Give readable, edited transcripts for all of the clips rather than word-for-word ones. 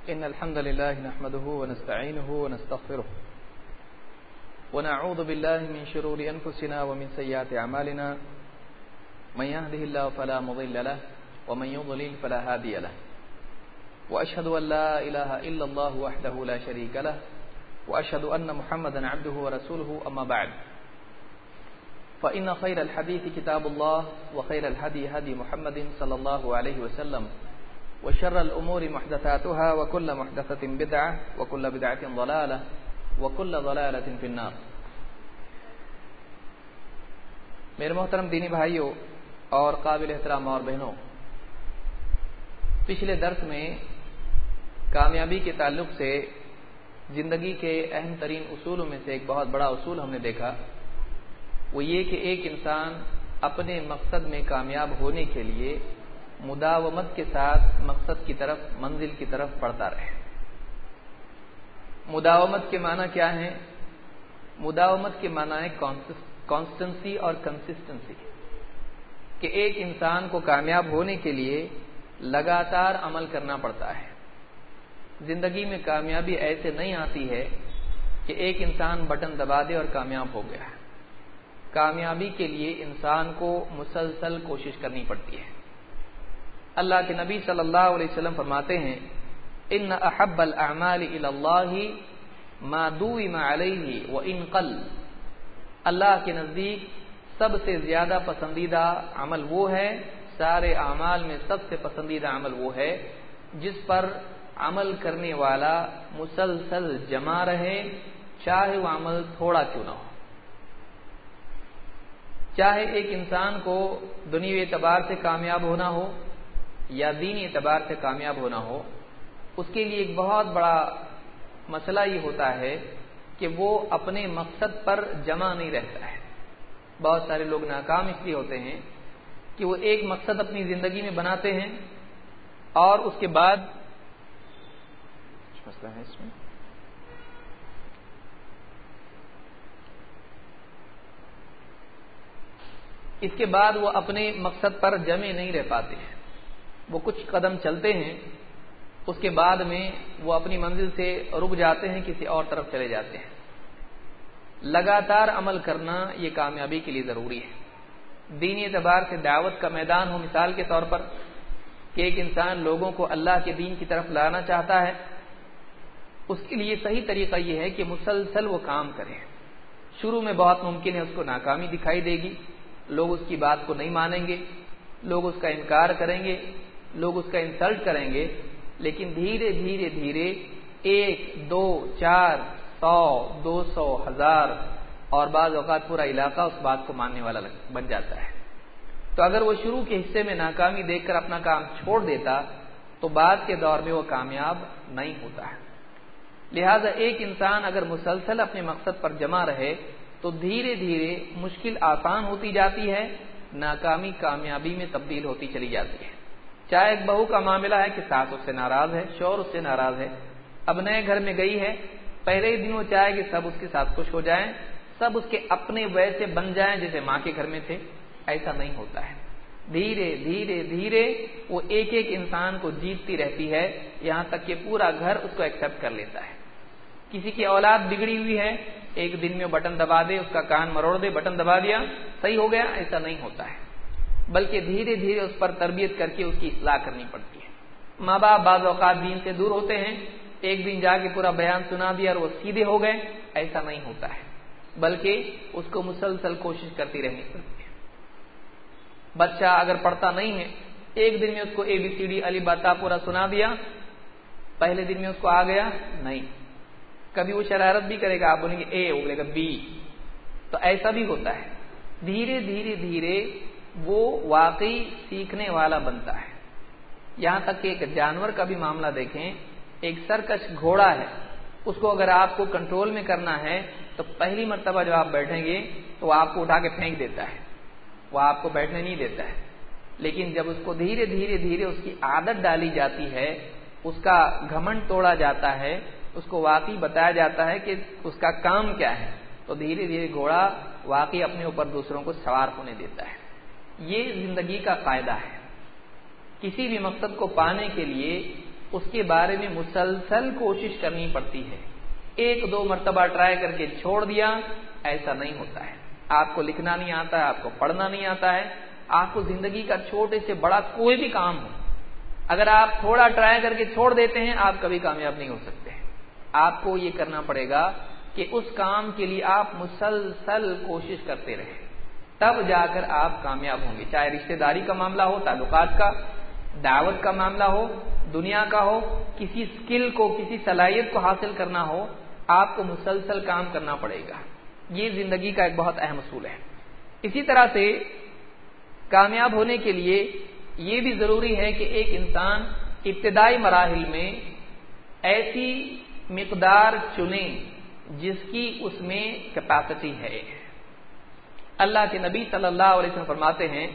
إن الحمد لله نحمده ونستعينه ونستغفره ونعوذ بالله من شرور أنفسنا ومن سيئات أعمالنا من يهده الله فلا مضل له ومن يضلل فلا هادي له وأشهد أن لا إله إلا الله وحده لا شريك له وأشهد أن محمدا عبده ورسوله أما بعد فإن خير الحديث كتاب الله وخير الهدي هدي محمد صلى الله عليه وسلم وشر الأمور محدثاتها وكل محدثة بدعة وكل بدعة ضلالة وكل ضلالة في النار. میرے محترم دینی بھائیوں اور قابل احترام اور بہنوں، پچھلے درس میں کامیابی کے تعلق سے زندگی کے اہم ترین اصولوں میں سے ایک بہت بڑا اصول ہم نے دیکھا، وہ یہ کہ ایک انسان اپنے مقصد میں کامیاب ہونے کے لیے مداومت کے ساتھ مقصد کی طرف، منزل کی طرف بڑھتا رہے. مداومت کے معنی کیا ہیں؟ مداومت کے معنی ہے کانسٹنسی اور کنسسٹنسی، کہ ایک انسان کو کامیاب ہونے کے لیے لگاتار عمل کرنا پڑتا ہے. زندگی میں کامیابی ایسے نہیں آتی ہے کہ ایک انسان بٹن دبا دے اور کامیاب ہو گیا. کامیابی کے لیے انسان کو مسلسل کوشش کرنی پڑتی ہے. اللہ کے نبی صلی اللہ علیہ وسلم فرماتے ہیں ان احب الاعمال الی اللہ ما دوم علیہ وان قل. اللہ کے نزدیک سب سے زیادہ پسندیدہ عمل وہ ہے، سارے اعمال میں سب سے پسندیدہ عمل وہ ہے جس پر عمل کرنے والا مسلسل جمع رہے، چاہے وہ عمل تھوڑا کیوں نہ ہو. چاہے ایک انسان کو دنیوی اعتبار سے کامیاب ہونا ہو یا دینی اعتبار سے کامیاب ہونا ہو، اس کے لیے ایک بہت بڑا مسئلہ یہ ہوتا ہے کہ وہ اپنے مقصد پر جمع نہیں رہتا ہے. بہت سارے لوگ ناکام اس لیے ہوتے ہیں کہ وہ ایک مقصد اپنی زندگی میں بناتے ہیں اور اس کے بعد مسئلہ ہے اس میں اس کے بعد وہ اپنے مقصد پر جمع نہیں رہ پاتے ہیں. وہ کچھ قدم چلتے ہیں، اس کے بعد میں وہ اپنی منزل سے رک جاتے ہیں، کسی اور طرف چلے جاتے ہیں. لگاتار عمل کرنا یہ کامیابی کے لیے ضروری ہے. دینی اعتبار سے دعوت کا میدان ہو، مثال کے طور پر کہ ایک انسان لوگوں کو اللہ کے دین کی طرف لانا چاہتا ہے، اس کے لیے صحیح طریقہ یہ ہے کہ مسلسل وہ کام کرے. شروع میں بہت ممکن ہے اس کو ناکامی دکھائی دے گی، لوگ اس کی بات کو نہیں مانیں گے، لوگ اس کا انکار کریں گے، لوگ اس کا انسلٹ کریں گے، لیکن دھیرے دھیرے دھیرے 1 2 4 100 200 1000 اور بعض اوقات پورا علاقہ اس بات کو ماننے والا بن جاتا ہے. تو اگر وہ شروع کے حصے میں ناکامی دیکھ کر اپنا کام چھوڑ دیتا تو بعد کے دور میں وہ کامیاب نہیں ہوتا ہے. لہذا ایک انسان اگر مسلسل اپنے مقصد پر جمع رہے تو دھیرے دھیرے مشکل آسان ہوتی جاتی ہے، ناکامی کامیابی میں تبدیل ہوتی چلی جاتی ہے. چاہے ایک بہو کا معاملہ ہے کہ ساس اس سے ناراض ہے، شوہر اس سے ناراض ہے، اب نئے گھر میں گئی ہے، پہلے ہی دن وہ چاہے کہ سب اس کے ساتھ خوش ہو جائیں، سب اس کے اپنے ویسے بن جائیں جیسے ماں کے گھر میں تھے. ایسا نہیں ہوتا ہے. دھیرے دھیرے دھیرے وہ ایک ایک انسان کو جیتتی رہتی ہے، یہاں تک کہ پورا گھر اس کو ایکسپٹ کر لیتا ہے. کسی کی اولاد بگڑی ہوئی ہے، ایک دن میں بٹن دبا دے، اس کا کان مروڑ دے، بٹن دبا دیا صحیح ہو گیا، ایسا نہیں ہوتا ہے. بلکہ دھیرے دھیرے اس پر تربیت کر کے اس کی اصلاح کرنی پڑتی ہے. ماں باپ بعض اوقات دین سے دور ہوتے ہیں، ایک دن جا کے پورا بیان سنا دیا اور وہ سیدھے ہو گئے، ایسا نہیں ہوتا ہے، بلکہ اس کو مسلسل کوشش کرتی رہنی پڑتی ہے. بچہ اگر پڑھتا نہیں ہے، ایک دن میں اس کو ABCD الف با تا پورا سنا دیا، پہلے دن میں اس کو آ گیا نہیں، کبھی وہ شرارت بھی کرے گا، آپ بولیں گے A، وہ بولے گا B. تو ایسا بھی ہوتا ہے. دھیرے دھیرے دھیرے وہ واقعی سیکھنے والا بنتا ہے. یہاں تک کہ ایک جانور کا بھی معاملہ دیکھیں، ایک سرکش گھوڑا ہے، اس کو اگر آپ کو کنٹرول میں کرنا ہے تو پہلی مرتبہ جب آپ بیٹھیں گے تو وہ آپ کو اٹھا کے پھینک دیتا ہے، وہ آپ کو بیٹھنے نہیں دیتا ہے. لیکن جب اس کو دھیرے دھیرے دھیرے اس کی عادت ڈالی جاتی ہے، اس کا گھمنڈ توڑا جاتا ہے، اس کو واقعی بتایا جاتا ہے کہ اس کا کام کیا ہے، تو دھیرے دھیرے گھوڑا واقعی اپنے اوپر دوسروں کو سوار ہونے دیتا ہے. یہ زندگی کا فائدہ ہے. کسی بھی مقصد کو پانے کے لیے اس کے بارے میں مسلسل کوشش کرنی پڑتی ہے. ایک دو مرتبہ ٹرائی کر کے چھوڑ دیا ایسا نہیں ہوتا ہے. آپ کو لکھنا نہیں آتا ہے, آپ کو پڑھنا نہیں آتا ہے, آپ کو زندگی کا چھوٹے سے بڑا کوئی بھی کام ہو, اگر آپ تھوڑا ٹرائی کر کے چھوڑ دیتے ہیں آپ کبھی کامیاب نہیں ہو سکتے. آپ کو یہ کرنا پڑے گا کہ اس کام کے لیے آپ مسلسل کوشش کرتے رہیں, تب جا کر آپ کامیاب ہوں گے. چاہے رشتہ داری کا معاملہ ہو, تعلقات کا, دعوت کا معاملہ ہو, دنیا کا ہو, کسی اسکل کو, کسی صلاحیت کو حاصل کرنا ہو, آپ کو مسلسل کام کرنا پڑے گا. یہ زندگی کا ایک بہت اہم اصول ہے. اسی طرح سے کامیاب ہونے کے لیے یہ بھی ضروری ہے کہ ایک انسان ابتدائی مراحل میں ایسی مقدار چنے جس کی اس میں کیپیسٹی ہے. اللہ کے نبی صلی اللہ علیہ وسلم فرماتے ہیں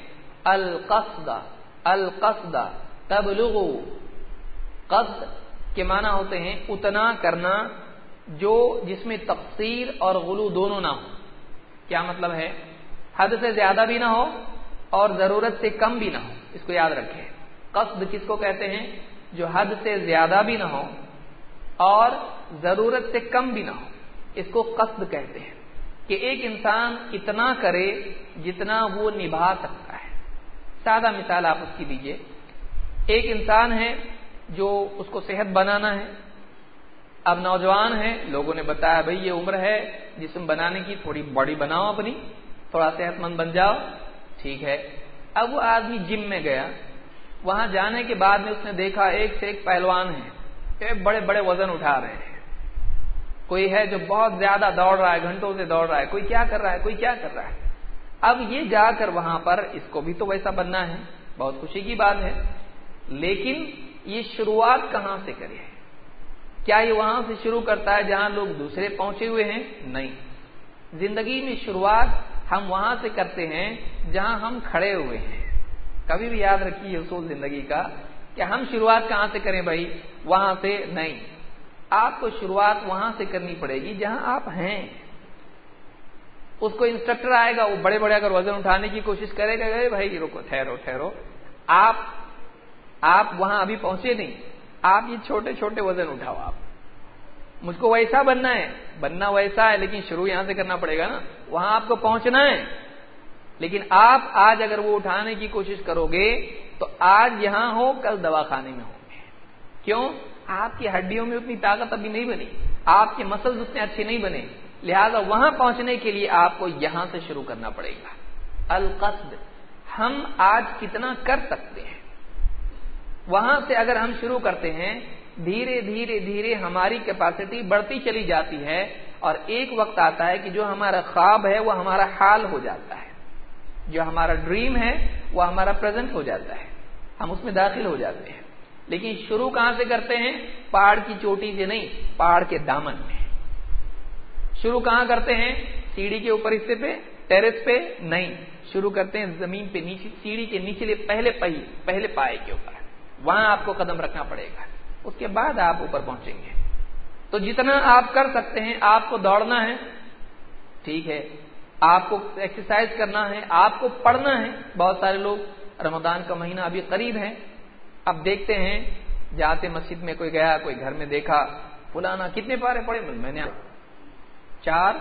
القصد تبلغ. قصد کے معنی ہوتے ہیں اتنا کرنا جو جس میں تقصیر اور غلو دونوں نہ ہو. کیا مطلب ہے؟ حد سے زیادہ بھی نہ ہو اور ضرورت سے کم بھی نہ ہو. اس کو یاد رکھیں. قصد کس کو کہتے ہیں؟ جو حد سے زیادہ بھی نہ ہو اور ضرورت سے کم بھی نہ ہو, اس کو قصد کہتے ہیں. کہ ایک انسان اتنا کرے جتنا وہ نبھا سکتا ہے. سادہ مثال آپ اس کی دیجئے. ایک انسان ہے جو اس کو صحت بنانا ہے, اب نوجوان ہے, لوگوں نے بتایا بھئی یہ عمر ہے جسم بنانے کی, تھوڑی باڈی بناؤ اپنی, تھوڑا صحت مند بن جاؤ. ٹھیک ہے, اب وہ آدمی جم میں گیا, وہاں جانے کے بعد میں اس نے دیکھا ایک سے ایک پہلوان ہے, بڑے بڑے وزن اٹھا رہے ہیں. کوئی ہے جو بہت زیادہ دوڑ رہا ہے, گھنٹوں سے دوڑ رہا ہے, کوئی کیا کر رہا ہے, کوئی کیا کر رہا ہے. اب یہ جا کر وہاں پر اس کو بھی تو ویسا بننا ہے, بہت خوشی کی بات ہے, لیکن یہ شروعات کہاں سے کرے؟ کیا یہ وہاں سے شروع کرتا ہے جہاں لوگ دوسرے پہنچے ہوئے ہیں؟ نہیں. زندگی میں شروعات ہم وہاں سے کرتے ہیں جہاں ہم کھڑے ہوئے ہیں. کبھی بھی یاد رکھیے اصول زندگی کا کہ ہم شروعات کہاں سے کریں بھائی؟ وہاں سے نہیں. آپ کو شروعات وہاں سے کرنی پڑے گی جہاں آپ ہیں. اس کو انسٹرکٹر آئے گا, وہ بڑے بڑے اگر وزن اٹھانے کی کوشش کرے گا, بھائی رکو, ٹھہرو, آپ وہاں ابھی پہنچے نہیں, آپ یہ چھوٹے چھوٹے وزن اٹھاؤ. آپ مجھ کو ویسا بننا ویسا ہے, لیکن شروع یہاں سے کرنا پڑے گا نا, وہاں آپ کو پہنچنا ہے. لیکن آپ آج اگر وہ اٹھانے کی کوشش کرو گے تو آج یہاں ہو, کل دواخانے میں ہوں گے. کیوں؟ آپ کی ہڈیوں میں اتنی طاقت ابھی نہیں بنی, آپ کے مسلز اتنے اچھے نہیں بنے, لہذا وہاں پہنچنے کے لیے آپ کو یہاں سے شروع کرنا پڑے گا. القصد, ہم آج کتنا کر سکتے ہیں, وہاں سے اگر ہم شروع کرتے ہیں, دھیرے دھیرے دھیرے ہماری کیپیسٹی بڑھتی چلی جاتی ہے, اور ایک وقت آتا ہے کہ جو ہمارا خواب ہے وہ ہمارا حال ہو جاتا ہے, جو ہمارا ڈریم ہے وہ ہمارا پریزنٹ ہو جاتا ہے, ہم اس میں داخل ہو جاتے ہیں. لیکن شروع کہاں سے کرتے ہیں؟ پہاڑ کی چوٹی سے نہیں, پہاڑ کے دامن میں. شروع کہاں کرتے ہیں؟ سیڑھی کے اوپر حصے پہ, ٹیرس پہ نہیں, شروع کرتے ہیں زمین پہ, نیچے سیڑھی کے نیچے پہلے پائے کے اوپر. وہاں آپ کو قدم رکھنا پڑے گا, اس کے بعد آپ اوپر پہنچیں گے. تو جتنا آپ کر سکتے ہیں, آپ کو دوڑنا ہے, ٹھیک ہے, آپ کو ایکسرسائز کرنا ہے, آپ کو پڑھنا ہے. بہت سارے لوگ, رمضان کا مہینہ ابھی قریب ہے, اب دیکھتے ہیں جاتے مسجد میں, کوئی گیا, کوئی گھر میں دیکھا فلانا کتنے پارے پڑھے, میں نے 4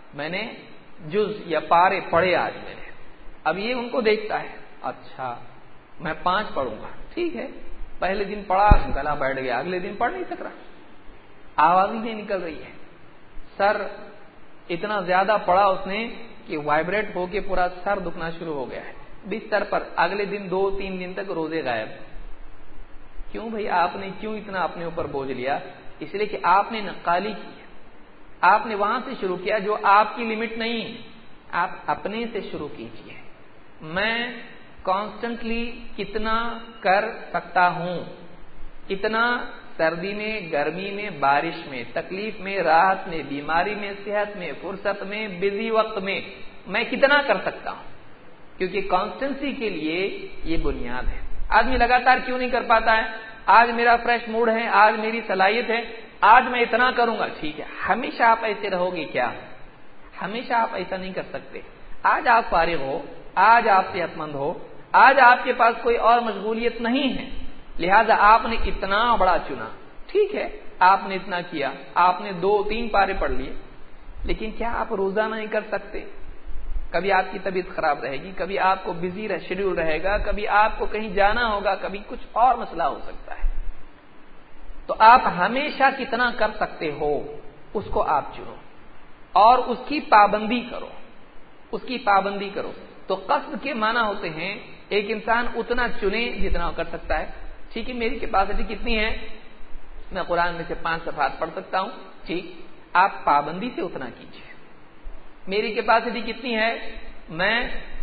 جز یا پارے پڑھے آج میں نے. اب یہ ان کو دیکھتا ہے, اچھا میں 5 پڑھوں گا, ٹھیک ہے, پہلے دن پڑھا, گلا بیٹھ گیا, اگلے دن پڑھ نہیں سک رہا, آواز ہی نہیں نکل رہی ہے. سر اتنا زیادہ پڑھا اس نے کہ وائبریٹ ہو کے پورا سر دکھنا شروع ہو گیا ہے بستر پر. اگلے دن 2-3 دن تک روزے غائب. کیوں بھائی؟ آپ نے کیوں اتنا اپنے اوپر بوجھ لیا؟ اس لیے کہ آپ نے نقالی کی, آپ نے وہاں سے شروع کیا جو آپ کی لمٹ نہیں. آپ اپنے سے شروع کیجئے. میں کانسٹنٹلی کتنا کر سکتا ہوں, اتنا سردی میں, گرمی میں, بارش میں, تکلیف میں, راحت میں, بیماری میں, صحت میں, فرصت میں, بزی وقت میں, میں کتنا کر سکتا ہوں. کیونکہ کانسٹنسی کے لیے یہ بنیاد ہے. آدمی لگاتار کیوں نہیں کر پاتا ہے؟ آج میرا فریش موڈ ہے, آج میری صلاحیت ہے, آج میں اتنا کروں گا, ٹھیک ہے. ہمیشہ آپ ایسے رہو گے کیا؟ ہمیشہ آپ ایسا نہیں کر سکتے. آج آپ فارغ ہو, آج آپ صحت مند ہو, آج آپ کے پاس کوئی اور مشغولیت نہیں ہے, لہذا آپ نے اتنا بڑا چنا، ٹھیک ہے آپ نے اتنا کیا، آپ نے 2-3 پارے پڑھ لیے، لیکن کیا آپ روزانہ نہیں کر سکتے؟ کبھی آپ کی طبیعت خراب رہے گی، کبھی آپ کو بزی شیڈیول رہے گا، کبھی آپ کو کہیں جانا ہوگا، کبھی کچھ اور مسئلہ ہو سکتا ہے، تو آپ ہمیشہ کتنا کر سکتے ہو اس کو آپ چنو اور اس کی پابندی کرو، اس کی پابندی کرو۔ تو قصد کے معنی ہوتے ہیں ایک انسان اتنا چنے جتنا کر سکتا ہے۔ ٹھیک ہے، میری کیپیسٹی کتنی ہے؟ میں قرآن میں سے 5 صفحات پڑھ سکتا ہوں، ٹھیک، آپ پابندی سے اتنا کیجیے۔ میری کیپیسٹی کتنی ہے؟ میں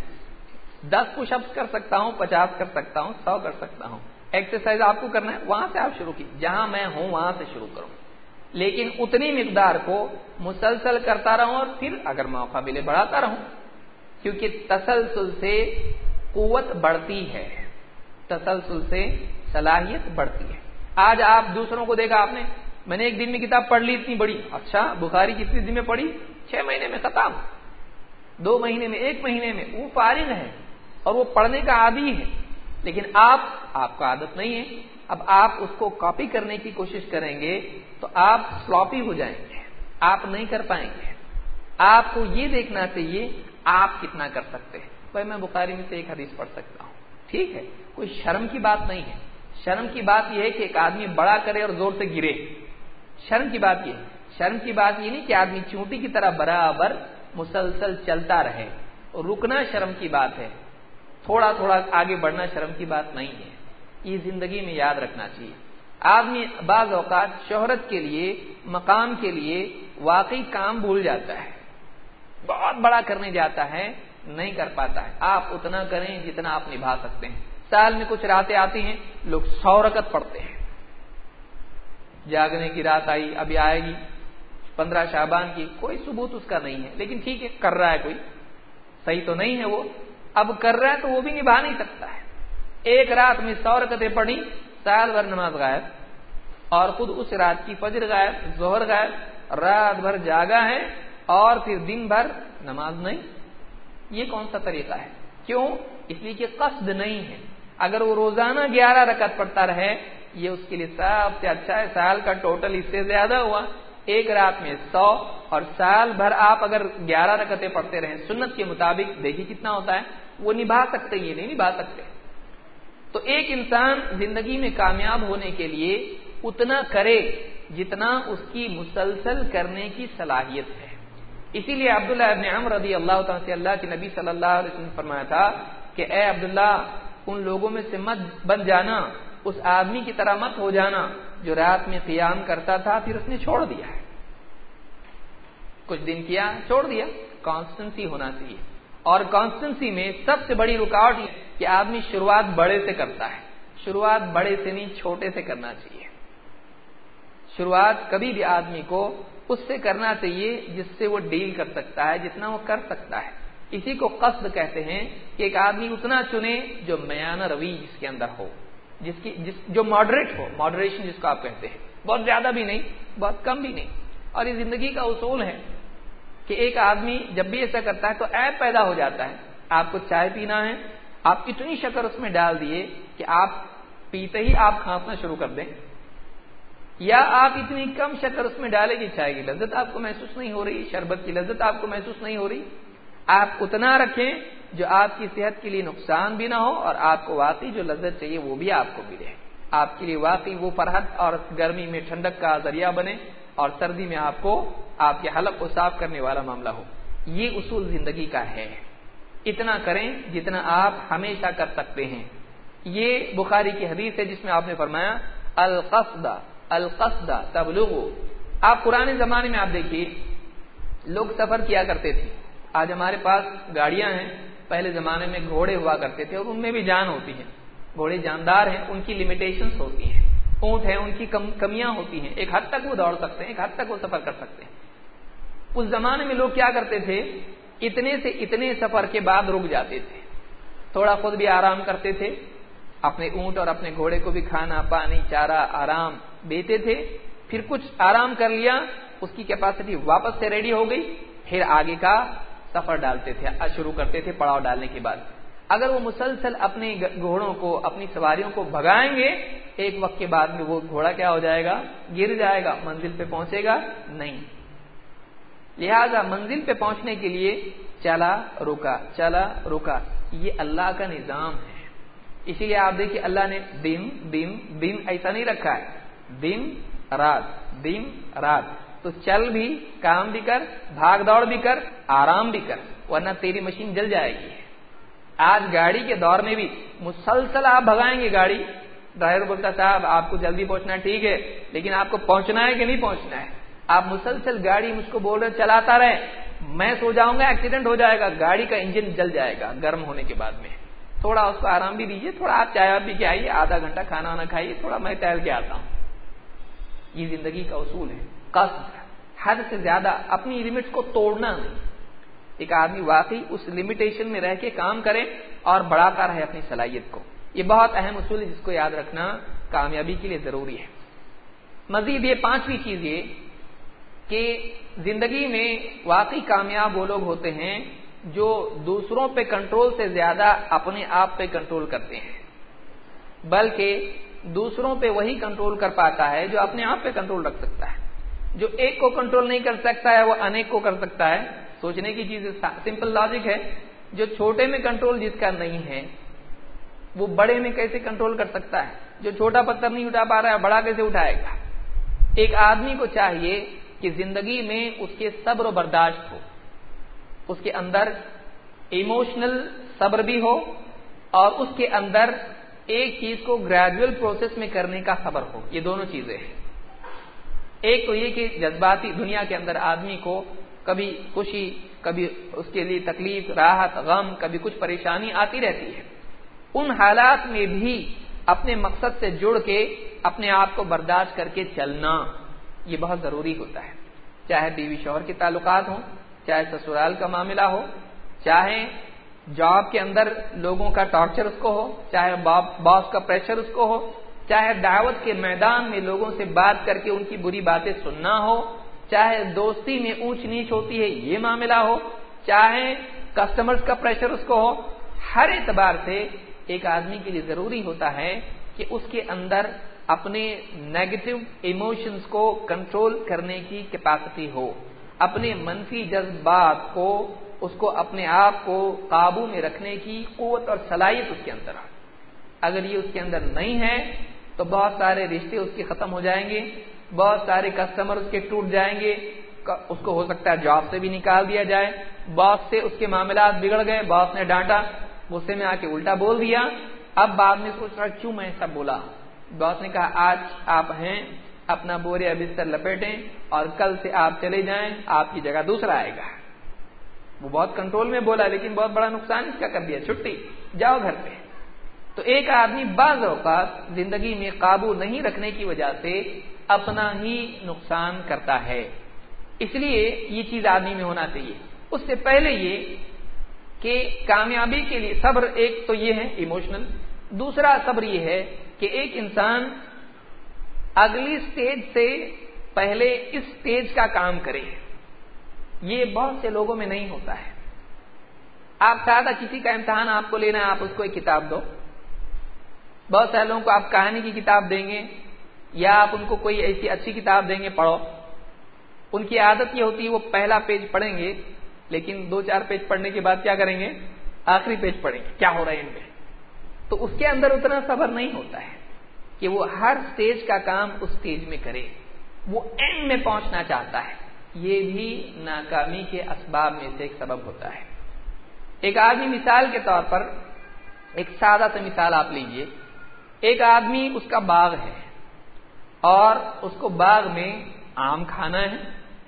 10 پش اپس کر سکتا ہوں، 50 کر سکتا ہوں، 100 کر سکتا ہوں۔ ایکسرسائز آپ کو کرنا ہے، وہاں سے آپ شروع کیجیے، جہاں میں ہوں وہاں سے شروع کروں، لیکن اتنی مقدار کو مسلسل کرتا رہوں اور پھر اگر موقع ملے بڑھاتا رہوں، کیونکہ تسلسل سے قوت بڑھتی ہے، تسلسل سے صلاحیت بڑھتی ہے۔ آج آپ دوسروں کو دیکھا آپ نے، میں نے ایک دن میں کتاب پڑھ لی اتنی بڑی، اچھا بخاری کتنے دن میں پڑھی؟ 6 مہینے میں ختم، 2 مہینے میں، 1 مہینے میں، وہ فارغ ہے اور وہ پڑھنے کا عادی ہے، لیکن آپ کو عادت نہیں ہے۔ اب آپ اس کو کاپی کرنے کی کوشش کریں گے تو آپ سلاپی ہو جائیں گے، آپ نہیں کر پائیں گے۔ آپ کو یہ دیکھنا چاہیے آپ کتنا کر سکتے ہیں۔ بھائی میں بخاری میں سے ایک حدیث پڑھ سکتا ہوں، ٹھیک ہے، کوئی شرم کی بات نہیں ہے۔ شرم کی بات یہ ہے کہ ایک آدمی بڑا کرے اور زور سے گرے، شرم کی بات یہ ہے۔ شرم کی بات یہ نہیں کہ آدمی چونٹی کی طرح برابر مسلسل چلتا رہے، رکنا شرم کی بات ہے، تھوڑا تھوڑا آگے بڑھنا شرم کی بات نہیں ہے۔ یہ زندگی میں یاد رکھنا چاہیے۔ آدمی بعض اوقات شہرت کے لیے، مقام کے لیے واقعی کام بھول جاتا ہے، بہت بڑا کرنے جاتا ہے، نہیں کر پاتا ہے۔ آپ اتنا کریں جتنا آپ نبھا سکتے ہیں۔ سال میں کچھ راتیں آتی ہیں، لوگ 100 رکعت پڑھتے ہیں، جاگنے کی رات آئی، ابھی آئے گی 15 شعبان کی، کوئی ثبوت اس کا نہیں ہے، لیکن ٹھیک ہے کر رہا ہے، کوئی صحیح تو نہیں ہے، وہ اب کر رہا ہے تو وہ بھی نبھا نہیں سکتا ہے۔ ایک رات میں 100 رکعتیں پڑھی، سال بھر نماز غائب، اور خود اس رات کی فجر غائب، ظہر غائب، رات بھر جاگا ہے اور پھر دن بھر نماز نہیں۔ یہ کون سا طریقہ ہے؟ کیوں؟ اس لیے کہ قصد نہیں ہے۔ اگر وہ روزانہ 11 رکعت پڑھتا رہے، یہ اس کے لیے سب سے اچھا ہے، سال کا ٹوٹل اس سے زیادہ ہوا۔ ایک رات میں 100 اور سال بھر آپ اگر 11 رکعتیں پڑھتے رہیں سنت کے مطابق، دیکھیے کتنا ہوتا ہے، وہ نبھا سکتے، یہ نہیں نبھا سکتے۔ تو ایک انسان زندگی میں کامیاب ہونے کے لیے اتنا کرے جتنا اس کی مسلسل کرنے کی صلاحیت ہے۔ اسی لیے عبداللہ ابن عمر رضی اللہ تعالیٰ سے اللہ کے نبی صلی اللہ علیہ وسلم نے فرمایا تھا کہ اے عبداللہ، ان لوگوں میں سے مت بن جانا، اس آدمی کی طرح مت ہو جانا جو رات میں قیام کرتا تھا پھر اس نے چھوڑ دیا ہے، کچھ دن کیا چھوڑ دیا۔ کانسٹنسی ہونا چاہیے، اور کانسٹنسی میں سب سے بڑی رکاوٹ یہ کہ آدمی شروعات بڑے سے کرتا ہے، شروعات بڑے سے نہیں چھوٹے سے کرنا چاہیے۔ شروعات کبھی بھی آدمی کو اس سے کرنا چاہیے جس سے وہ ڈیل کر سکتا ہے، جتنا وہ کر سکتا ہے۔ اسی کو قصد کہتے ہیں کہ ایک آدمی اتنا چنے جو میانہ روی جس کے اندر ہو، جو ماڈریٹ ہو، ماڈریشن جس کو آپ کہتے ہیں، بہت زیادہ بھی نہیں بہت کم بھی نہیں۔ اور یہ زندگی کا اصول ہے کہ ایک آدمی جب بھی ایسا کرتا ہے تو عیب پیدا ہو جاتا ہے۔ آپ کو چائے پینا ہے، آپ اتنی شکر اس میں ڈال دیے کہ آپ پیتے ہی آپ کھانسنا شروع کر دیں، یا آپ اتنی کم شکر اس میں ڈالیں کہ چائے کی لذت آپ کو محسوس نہیں ہو رہی، شربت کی لذت آپ کو محسوس نہیں ہو رہی۔ آپ اتنا رکھیں جو آپ کی صحت کے لیے نقصان بھی نہ ہو اور آپ کو واقعی جو لذت چاہیے وہ بھی آپ کو ملے، آپ کے لیے واقعی وہ فرحت اور گرمی میں ٹھنڈک کا ذریعہ بنے اور سردی میں آپ کو آپ کے حلق کو صاف کرنے والا معاملہ ہو۔ یہ اصول زندگی کا ہے، اتنا کریں جتنا آپ ہمیشہ کر سکتے ہیں۔ یہ بخاری کی حدیث ہے جس میں آپ نے فرمایا القصد تبلغ۔ آپ پرانے زمانے میں آپ دیکھیے لوگ سفر کیا کرتے تھے، آج ہمارے پاس گاڑیاں ہیں، پہلے زمانے میں گھوڑے ہوا کرتے تھے اور ان میں بھی جان ہوتی ہے، گھوڑے جاندار ہیں، ان کی لمیٹیشنز ہوتی ہیں، اونٹ ہیں ان کی کمیاں ہوتی ہیں، ایک حد تک وہ دوڑ سکتے ہیں، ایک حد تک وہ سفر کر سکتے ہیں۔ اس زمانے میں لوگ کیا کرتے تھے، اتنے سے اتنے سفر کے بعد رک جاتے تھے، تھوڑا خود بھی آرام کرتے تھے، اپنے اونٹ اور اپنے گھوڑے کو بھی کھانا پانی چارہ آرام دیتے تھے، پھر کچھ آرام کر لیا، اس کی کیپیسٹی واپس سے ریڈی ہو گئی، پھر آگے کا سفر ڈالتے تھے، شروع کرتے تھے پڑاؤ ڈالنے کے بعد۔ اگر وہ مسلسل اپنے گھوڑوں کو، اپنی سواریوں کو بھگائیں گے، ایک وقت کے بعد میں وہ گھوڑا کیا ہو جائے گا؟ گر جائے گا، منزل پہ پہنچے گا نہیں۔ لہذا منزل پہ پہنچنے کے لیے چلا رکا چلا رکا، یہ اللہ کا نظام ہے۔ اسی لیے آپ دیکھیے اللہ نے دن دن دن ایسا نہیں رکھا ہے، دن رات، تو چل بھی، کام بھی کر، بھاگ دوڑ بھی کر، آرام بھی کر، ورنہ تیری مشین جل جائے گی۔ آج گاڑی کے دور میں بھی مسلسل آپ بھگائیں گے گاڑی، ڈرائیور بولتا صاحب آپ کو جلدی پہنچنا ٹھیک ہے، لیکن آپ کو پہنچنا ہے کہ نہیں پہنچنا ہے؟ آپ مسلسل گاڑی مجھ کو بول رہے چلاتا رہے، میں سو جاؤں گا، ایکسیڈنٹ ہو جائے گا، گاڑی کا انجن جل جائے گا گرم ہونے کے بعد میں۔ تھوڑا اس کو آرام بھی دیجیے، تھوڑا آپ چائے پی کے آئیے، آدھا گھنٹہ کھانا وانا کھائیے، تھوڑا میں ٹہل کے آتا ہوں۔ یہ زندگی کا اصول ہے، قصد حد سے زیادہ اپنی لمٹس کو توڑنا نہیں۔ ایک آدمی واقعی اس لمیٹیشن میں رہ کے کام کرے اور بڑھاتا رہے اپنی صلاحیت کو، یہ بہت اہم اصول ہے جس کو یاد رکھنا کامیابی کے لیے ضروری ہے۔ مزید یہ پانچویں چیز یہ کہ زندگی میں واقعی کامیاب وہ لوگ ہوتے ہیں جو دوسروں پہ کنٹرول سے زیادہ اپنے آپ پہ کنٹرول کرتے ہیں، بلکہ دوسروں پہ وہی کنٹرول کر پاتا ہے جو اپنے آپ پہ کنٹرول رکھ سکتا ہے۔ جو ایک کو کنٹرول نہیں کر سکتا ہے وہ انیک کو کر سکتا ہے۔ سوچنے کی چیز سمپل لاجک ہے، جو چھوٹے میں کنٹرول جس کا نہیں ہے وہ بڑے میں کیسے کنٹرول کر سکتا ہے؟ جو چھوٹا پتھر نہیں اٹھا پا رہا ہے بڑا کیسے اٹھائے گا؟ ایک آدمی کو چاہیے کہ زندگی میں اس کے صبر و برداشت ہو، اس کے اندر ایموشنل صبر بھی ہو، اور اس کے اندر ایک چیز کو گریجول پروسیس میں کرنے کا صبر ہو۔ یہ دونوں چیزیں ہیں۔ ایک تو یہ کہ جذباتی دنیا کے اندر آدمی کو کبھی خوشی، کبھی اس کے لیے تکلیف، راحت، غم، کبھی کچھ پریشانی آتی رہتی ہے، ان حالات میں بھی اپنے مقصد سے جڑ کے اپنے آپ کو برداشت کر کے چلنا یہ بہت ضروری ہوتا ہے۔ چاہے بیوی شوہر کے تعلقات ہوں، چاہے سسرال کا معاملہ ہو، چاہے جاب کے اندر لوگوں کا ٹارچر اس کو ہو، چاہے باس کا پریشر اس کو ہو، چاہے دعوت کے میدان میں لوگوں سے بات کر کے ان کی بری باتیں سننا ہو، چاہے دوستی میں اونچ نیچ ہوتی ہے یہ معاملہ ہو، چاہے کسٹمرز کا پریشر اس کو ہو، ہر اعتبار سے ایک آدمی کے لیے ضروری ہوتا ہے کہ اس کے اندر اپنے نیگیٹو ایموشنز کو کنٹرول کرنے کی کیپیسٹی ہو، اپنے منفی جذبات کو، اس کو اپنے آپ کو قابو میں رکھنے کی قوت اور صلاحیت اس کے اندر ہے۔ اگر یہ اس کے اندر نہیں ہے تو بہت سارے رشتے اس کے ختم ہو جائیں گے، بہت سارے کسٹمر اس کے ٹوٹ جائیں گے، اس کو ہو سکتا ہے جاب سے بھی نکال دیا جائے، باس سے اس کے معاملات بگڑ گئے، باس نے ڈانٹا، غصے میں آ کے الٹا بول دیا، اب بعد میں سوچ رہا کیوں میں ایسا بولا؟ باس نے کہا آج آپ ہیں، اپنا بوریا بستر لپیٹیں اور کل سے آپ چلے جائیں، آپ کی جگہ دوسرا آئے گا۔ وہ بہت کنٹرول میں بولا لیکن بہت بڑا نقصان اس کا کر دیا، چھٹی، جاؤ گھر پہ۔ تو ایک آدمی بعض اوقات زندگی میں قابو نہیں رکھنے کی وجہ سے اپنا ہی نقصان کرتا ہے، اس لیے یہ چیز آدمی میں ہونا چاہیے۔ اس سے پہلے یہ کہ کامیابی کے لیے صبر ایک تو یہ ہے ایموشنل، دوسرا صبر یہ ہے کہ ایک انسان اگلی سٹیج سے پہلے اس سٹیج کا کام کرے۔ یہ بہت سے لوگوں میں نہیں ہوتا ہے۔ آپ سادہ کسی کا امتحان آپ کو لینا ہے، آپ اس کو ایک کتاب دو، بہت سارے لوگوں کو آپ کہانی کی کتاب دیں گے یا آپ ان کو کوئی ایسی اچھی کتاب دیں گے پڑھو، ان کی عادت یہ ہوتی ہے وہ پہلا پیج پڑھیں گے لیکن 2-4 پیج پڑھنے کے بعد کیا کریں گے؟ آخری پیج پڑھیں گے، کیا ہو رہا ہے ان میں۔ تو اس کے اندر اتنا صبر نہیں ہوتا ہے کہ وہ ہر سٹیج کا کام اس سٹیج میں کرے، وہ اینڈ میں پہنچنا چاہتا ہے۔ یہ بھی ناکامی کے اسباب میں سے ایک سبب ہوتا ہے۔ ایک آدمی مثال کے طور پر ایک سادہ سا مثال آپ لیجئے، ایک آدمی اس کا باغ ہے اور اس کو باغ میں آم کھانا ہے،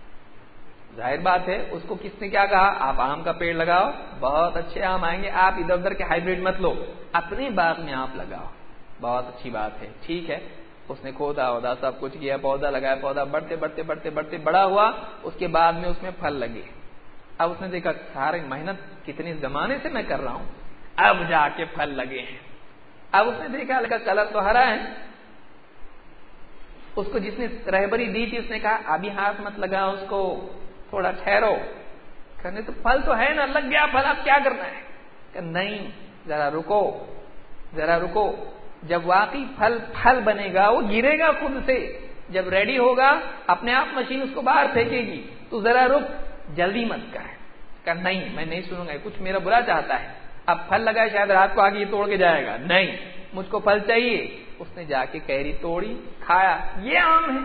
ظاہر بات ہے اس کو کس نے کیا کہا؟ آپ آم کا پیڑ لگاؤ، بہت اچھے آم آئیں گے، آپ ادھر ادھر کے ہائیبریڈ مت لو، اپنے باغ میں آپ لگاؤ، بہت اچھی بات ہے، ٹھیک ہے۔ اس نے کھودا ودا سب کچھ کیا، پودا لگایا، پودا بڑھتے بڑھتے بڑھتے بڑھتے بڑا ہوا، اس کے بعد میں اس میں پھل لگے۔ اب اس نے دیکھا سارے محنت کتنے زمانے سے میں کر رہا ہوں، اب جا کے پھل لگے ہیں۔ اب اس نے دیکھا لگا کلر تو ہرا ہے، اس کو جس نے رہبری دی تھی اس نے کہا ابھی ہاتھ مت لگاؤ اس کو، تھوڑا ٹھہرو، کہنے تو پھل تو ہے نا، لگ گیا پھل، اب کیا کرنا ہے؟ کہ نہیں، ذرا رکو. جب واقعی پھل بنے گا وہ گرے گا خود سے. جب ریڈی ہوگا اپنے آپ مشین اس کو باہر پھینکے گی. تو ذرا رک, جلدی مت کر. کہ نہیں میں نہیں سنوں گا, کچھ میرا برا چاہتا ہے. اب پھل لگا ہے, شاید رات کو آگے یہ توڑ کے جائے گا. نہیں, مجھ کو پھل چاہیے. اس نے جا کے کیری توڑی, کھایا. یہ عام ہے.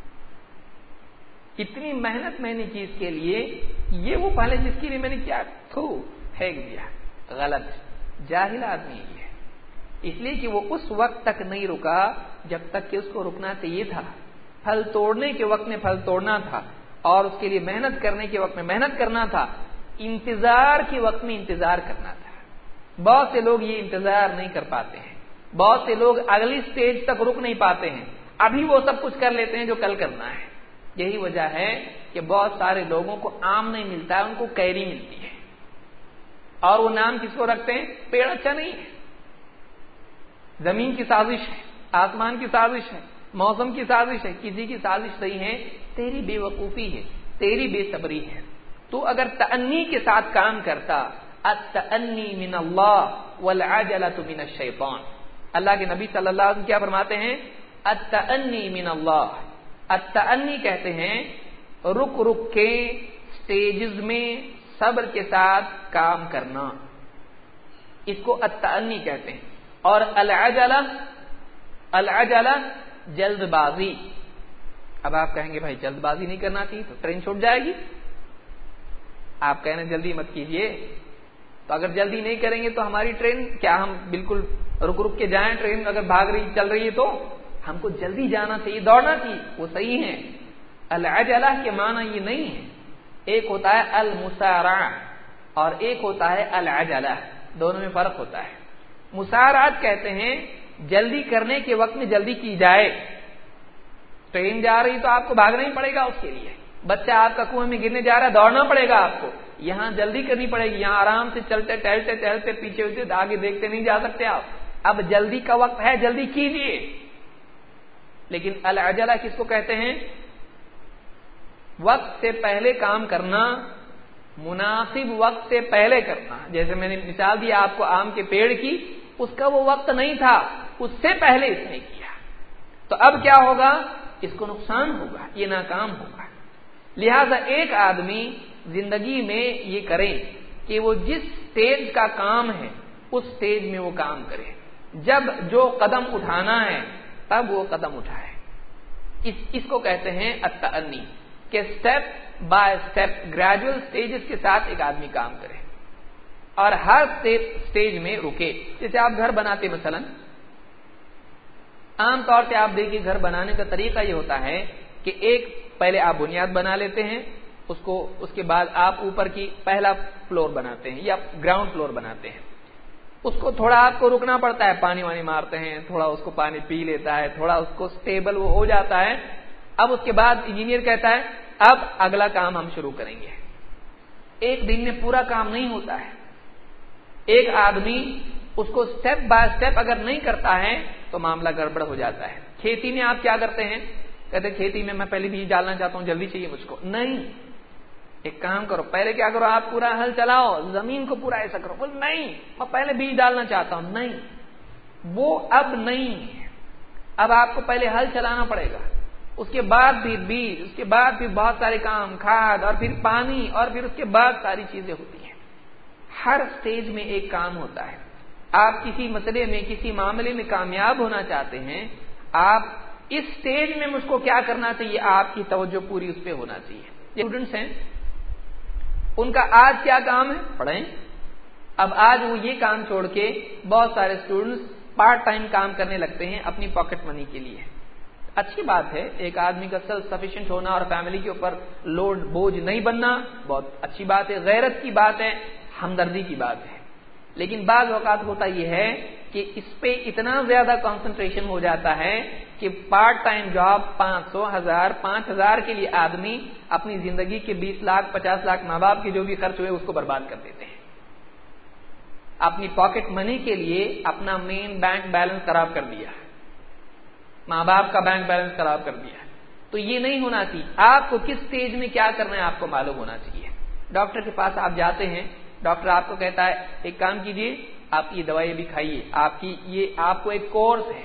اتنی محنت میں نے چیز کے لیے, یہ وہ پہلے جس کے لیے میں نے کیا پھینک دیا. غلط, جاہل آدمی ہے. اس لیے کہ وہ اس وقت تک نہیں رکا جب تک کہ اس کو رکنا چاہیے تھا. پھل توڑنے کے وقت میں پھل توڑنا تھا, اور اس کے لیے محنت کرنے کے وقت میں محنت کرنا تھا. انتظار کے وقت میں انتظار کرنا تھا. بہت سے لوگ یہ انتظار نہیں کر پاتے ہیں. بہت سے لوگ اگلی سٹیج تک رک نہیں پاتے ہیں. ابھی وہ سب کچھ کر لیتے ہیں جو کل کرنا ہے. یہی وجہ ہے کہ بہت سارے لوگوں کو آم نہیں ملتا ہے, ان کو کیری ملتی ہے. اور وہ نام کس کو رکھتے ہیں؟ پیڑ اچھا نہیں ہے. زمین کی سازش ہے, آسمان کی سازش ہے, موسم کی سازش ہے. کسی کی سازش نہیں ہے, تیری بے وقوفی ہے, تیری بے صبری ہے. تو اگر تأنی کے ساتھ کام کرتا, التأنی من اللہ والعجلۃ من الشیطان. اللہ کے نبی صلی اللہ علیہ وسلم کیا فرماتے ہیں؟ التأنی من اللہ. التأنی کہتے ہیں رک رک کے سٹیجز میں صبر کے ساتھ کام کرنا, اس کو التأنی کہتے ہیں. اور العجلہ جلد بازی. اب آپ کہیں گے بھائی جلد بازی نہیں کرنا چاہیے تو ٹرین چھوٹ جائے گی. آپ کہنا جلدی مت کیجئے, تو اگر جلدی نہیں کریں گے تو ہماری ٹرین کیا ہم بالکل رک رک کے جائیں؟ ٹرین اگر بھاگ رہی چل رہی ہے تو ہم کو جلدی جانا چاہیے, دوڑنا چاہیے. وہ صحیح ہے. العجلہ کے معنی یہ نہیں ہے. ایک ہوتا ہے المسارعہ اور ایک ہوتا ہے العجلہ, دونوں میں فرق ہوتا ہے. مسارعت کہتے ہیں جلدی کرنے کے وقت میں جلدی کی جائے. ٹرین جا رہی تو آپ کو بھاگنا ہی پڑے گا اس کے لیے. بچہ آپ کا کنویں میں گرنے جا رہا ہے, دوڑنا پڑے گا آپ کو. یہاں جلدی کرنی پڑے گی, یہاں آرام سے چلتے ٹہلتے پیچھے آگے دیکھتے نہیں جا سکتے آپ. اب جلدی کا وقت ہے, جلدی کیجیے. لیکن العجلہ کس کو کہتے ہیں؟ وقت سے پہلے کام کرنا, مناسب وقت سے پہلے کرنا. جیسے میں نے مثال دی آپ کو آم کے پیڑ کی, اس کا وہ وقت نہیں تھا, اس سے پہلے اس نے کیا. تو اب کیا ہوگا؟ اس کو نقصان ہوگا, یہ ناکام ہوگا. لہذا ایک آدمی زندگی میں یہ کرے کہ وہ جس سٹیج کا کام ہے اس سٹیج میں وہ کام کرے. جب جو قدم اٹھانا ہے تب وہ قدم اٹھائے. اس کو کہتے ہیں التأنی, کہ step by step gradual stages کے ساتھ ایک آدمی کام کرے اور ہر سٹیج میں رکے. جیسے آپ گھر بناتے, مثلا عام طور سے آپ دیکھیے گھر بنانے کا طریقہ یہ ہوتا ہے کہ ایک پہلے آپ بنیاد بنا لیتے ہیں, اس کے بعد آپ اوپر کی پہلا فلور بناتے ہیں یا گراؤنڈ فلور بناتے ہیں. اس کو تھوڑا آپ کو رکنا پڑتا ہے, پانی وانی مارتے ہیں, تھوڑا اس کو پانی پی لیتا ہے, تھوڑا اس کو سٹیبل وہ ہو جاتا ہے. اب اس کے بعد انجینئر کہتا ہے اب اگلا کام ہم شروع کریں گے. ایک دن میں پورا کام نہیں ہوتا ہے. ایک آدمی اس کو سٹیپ بائی سٹیپ اگر نہیں کرتا ہے تو معاملہ گڑبڑ ہو جاتا ہے. کھیتی میں آپ کیا کرتے ہیں؟ کہتے ہیں کھیتی میں پہلے بیج ڈالنا چاہتا ہوں, جلدی چاہیے مجھ کو. نہیں, ایک کام کرو, پہلے کیا کرو, آپ پورا ہل چلاؤ, زمین کو پورا ایسا کرو. بول نہیں, میں پہلے بیج ڈالنا چاہتا ہوں. نہیں, وہ اب نہیں ہے. اب آپ کو پہلے ہل چلانا پڑے گا, اس کے بعد بھی بیج, اس کے بعد بھی بہت سارے کام, کھاد, اور پھر پانی, اور پھر اس کے بعد ساری چیزیں ہوتی ہیں. ہر سٹیج میں ایک کام ہوتا ہے. آپ کسی مسئلے میں, کسی معاملے میں کامیاب ہونا چاہتے ہیں, آپ اس سٹیج میں مجھ کو کیا کرنا چاہیے, آپ کی توجہ پوری اس پہ ہونا چاہیے. اسٹوڈنٹس ہیں, ان کا آج کیا کام ہے؟ پڑھیں. اب آج وہ یہ کام چھوڑ کے بہت سارے اسٹوڈنٹس پارٹ ٹائم کام کرنے لگتے ہیں اپنی پاکٹ منی کے لیے. اچھی بات ہے, ایک آدمی کا سیلف سفیشینٹ ہونا اور فیملی کے اوپر لوڈ بوجھ نہیں بننا بہت اچھی بات ہے, غیرت کی بات ہے, ہمدردی کی بات ہے. لیکن بعض اوقات ہوتا یہ ہے کہ اس پہ اتنا زیادہ کنسنٹریشن ہو جاتا ہے کہ پارٹ ٹائم جاب 500, 1000, 5000 کے لیے آدمی اپنی زندگی کے 20 لاکھ 50 لاکھ ماں باپ کے جو بھی خرچ ہوئے اس کو برباد کر دیتے ہیں. اپنی پاکٹ منی کے لیے اپنا مین بینک بیلنس خراب کر دیا, ماں باپ کا بینک بیلنس خراب کر دیا. تو یہ نہیں ہونا چاہیے. آپ کو کس سٹیج میں کیا کرنا ہے آپ کو معلوم ہونا چاہیے. ڈاکٹر کے پاس آپ جاتے ہیں, ڈاکٹر آپ کو کہتا ہے ایک کام کیجئے, آپ یہ دوائی بھی کھائیے، آپ کو ایک کورس ہے۔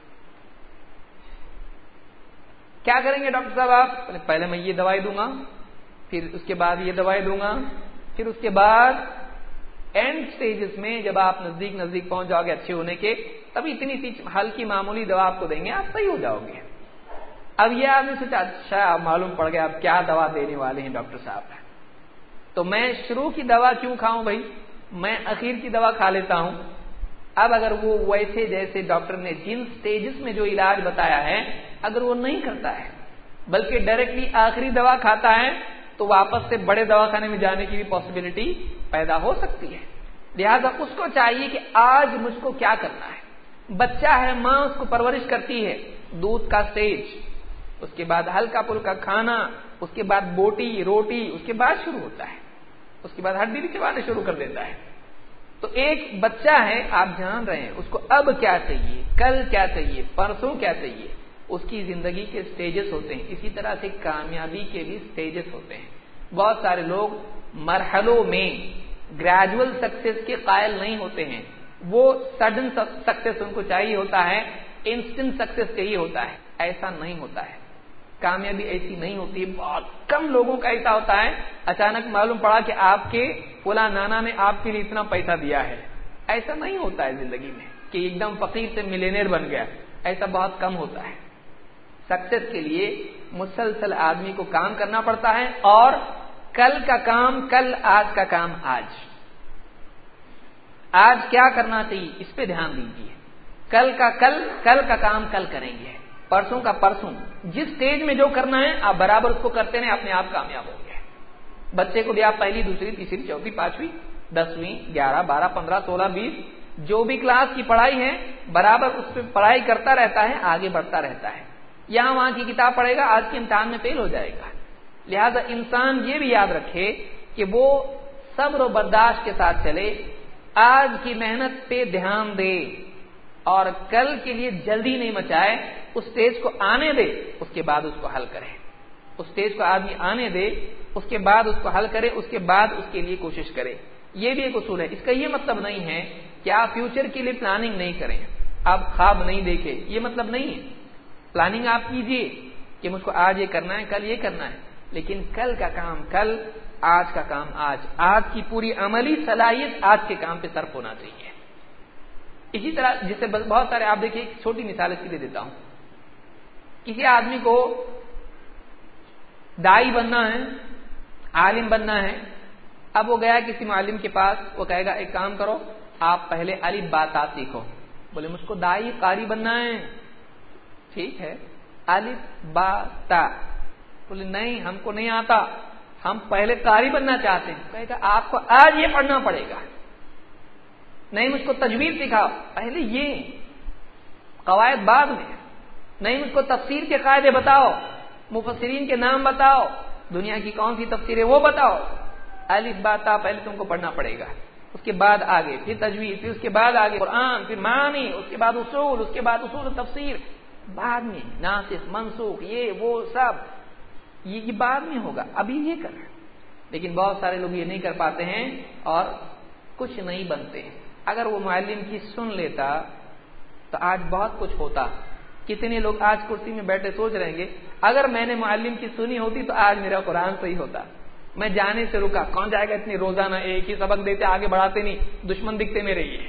کیا کریں گے ڈاکٹر صاحب آپ؟ پہلے میں یہ دوائی دوں گا، پھر اس کے بعد یہ دوائی دوں گا، پھر اس کے بعد اینڈ سٹیجز میں جب آپ نزدیک پہنچ جاؤ گے اچھے ہونے کے، تب اتنی سی ہلکی معمولی دوا آپ کو دیں گے، آپ صحیح ہو جاؤ گے۔ اب یہ آدمی سوچا اچھا معلوم پڑ گیا اب کیا دوا دینے والے ہیں ڈاکٹر صاحب، تو میں شروع کی دوا کیوں کھاؤں بھائی، میں اخیر کی دوا کھا لیتا ہوں۔ اب اگر وہ ویسے جیسے ڈاکٹر نے جن سٹیجز میں جو علاج بتایا ہے اگر وہ نہیں کرتا ہے بلکہ ڈائریکٹلی آخری دوا کھاتا ہے تو واپس سے بڑے دواخانے میں جانے کی بھی پاسبلٹی پیدا ہو سکتی ہے۔ لہذا اس کو چاہیے کہ آج مجھ کو کیا کرنا ہے۔ بچہ ہے، ماں اس کو پرورش کرتی ہے، دودھ کا سٹیج، اس کے بعد ہلکا پھلکا کھانا، اس کے بعد بوٹی روٹی، اس کے بعد شروع ہوتا ہے، اس کے بعد ہڈی بھی چبانا شروع کر دیتا ہے۔ تو ایک بچہ ہے، آپ جان رہے ہیں اس کو اب کیا چاہیے، کل کیا چاہیے، پرسوں کیا چاہیے، اس کی زندگی کے سٹیجز ہوتے ہیں۔ اسی طرح سے کامیابی کے بھی سٹیجز ہوتے ہیں۔ بہت سارے لوگ مرحلوں میں گریجول سکسیس کے قائل نہیں ہوتے ہیں، وہ سڈن سکسیس ان کو چاہیے ہوتا ہے، انسٹنٹ سکسیس چاہیے ہوتا ہے۔ ایسا نہیں ہوتا ہے، کامیابی ایسی نہیں ہوتی۔ بہت کم لوگوں کا ایسا ہوتا ہے اچانک معلوم پڑا کہ آپ کے فلاں نانا نے آپ کے لیے اتنا پیسہ دیا ہے۔ ایسا نہیں ہوتا ہے زندگی میں کہ ایک دم فقیر سے ملینئر بن گیا، ایسا بہت کم ہوتا ہے۔ سکسیس کے لیے مسلسل آدمی کو کام کرنا پڑتا ہے، اور کل کا کام کل، آج کا کام آج۔ آج کیا کرنا چاہیے اس پہ دھیان دیجیے، کل کا کام کل کریں گے، پرسوں کا پرسوں، جس سٹیج میں جو کرنا ہے آپ برابر اس کو کرتے رہیں، اپنے آپ کامیاب ہوں گے۔ بچے کو بھی آپ پہلی دوسری تیسری چوتھی پانچویں 10ویں 11 12 15 16 20 جو بھی کلاس کی پڑھائی ہے برابر اس پہ پڑھائی کرتا رہتا ہے، آگے بڑھتا رہتا ہے۔ یہاں وہاں کی کتاب پڑھے گا، آج کے امتحان میں فیل ہو جائے گا۔ لہذا انسان یہ بھی یاد رکھے کہ وہ صبر و برداشت کے ساتھ چلے، آج کی محنت پہ دھیان دے، اور کل کے لیے جلدی نہیں مچائے، اس سٹیج کو آنے دے، اس کے بعد اس کو حل کرے۔ اس سٹیج کو آدمی آنے دے، اس کے بعد اس کو حل کرے، اس کے بعد اس کے لیے کوشش کرے۔ یہ بھی ایک اصول ہے۔ اس کا یہ مطلب نہیں ہے کہ آپ فیوچر کے لیے پلاننگ نہیں کریں، آپ خواب نہیں دیکھیں، یہ مطلب نہیں ہے۔ پلاننگ آپ کیجئے کہ مجھ کو آج یہ کرنا ہے، کل یہ کرنا ہے، لیکن کل کا کام کل، آج کا کام آج۔ آج کی پوری عملی صلاحیت آج کے کام پہ صرف ہونا چاہیے۔ اسی طرح جسے بہت سارے، آپ دیکھیے ایک چھوٹی مثال اس کے لیے دیتا ہوں۔ کسی آدمی کو دائی بننا ہے، عالم بننا ہے، اب وہ گیا کسی معلم کے پاس، وہ کہے گا ایک کام کرو، آپ پہلے الف با تا سیکھو۔ بولے مجھ کو دائی قاری بننا ہے، ٹھیک ہے، الف با تا۔ بولے نہیں ہم کو نہیں آتا، ہم پہلے قاری بننا چاہتے ہیں۔ کہے گا آپ کو آج یہ پڑھنا پڑے گا۔ نہیں مجھ کو تجوید سکھاؤ، پہلے یہ قواعد بعد میں۔ نہیں مجھ کو تفسیر کے قاعدے بتاؤ، مفسرین کے نام بتاؤ، دنیا کی کون سی تفسیر ہے وہ بتاؤ۔ الف با تا پہلے تم کو پڑھنا پڑے گا، اس کے بعد آگے، پھر تجوید، پھر اس کے بعد آگے قرآن، پھر معانی، اس کے بعد اصول، اس کے بعد اصول تفسیر، بعد میں ناسخ منسوخ، یہ وہ سب یہ بعد میں ہوگا، ابھی یہ کر۔ لیکن بہت سارے لوگ یہ نہیں کر پاتے ہیں اور کچھ نہیں بنتے ہیں۔ اگر وہ معلم کی سن لیتا تو آج بہت کچھ ہوتا۔ کتنے لوگ آج کرسی میں بیٹھے سوچ رہے ہیں اگر میں نے معلم کی سنی ہوتی تو آج میرا قرآن صحیح ہوتا، میں جانے سے رکا، کون جائے گا اتنی روزانہ ایک ہی سبق دیتے آگے بڑھاتے نہیں، دشمن دکھتے میرے یہ۔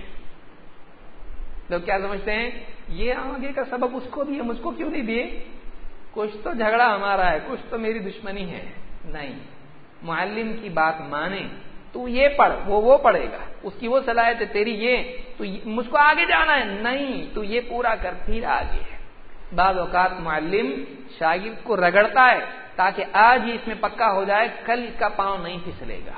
لوگ کیا سمجھتے ہیں یہ آگے کا سبق اس کو دیے مجھ کو کیوں نہیں دیے، کچھ تو جھگڑا ہمارا ہے، کچھ تو میری دشمنی ہے۔ نہیں، معلم کی بات مانے، تو یہ پڑھ، وہ پڑھے گا، اس کی وہ صلاحیت ہے، تیری یہ، تو مجھ کو آگے جانا ہے، نہیں تو یہ پورا کر پھر آگے ہے۔ بعض اوقات معلم شاگرد کو رگڑتا ہے تاکہ آج ہی اس میں پکا ہو جائے، کل اس کا پاؤں نہیں پھسلے گا۔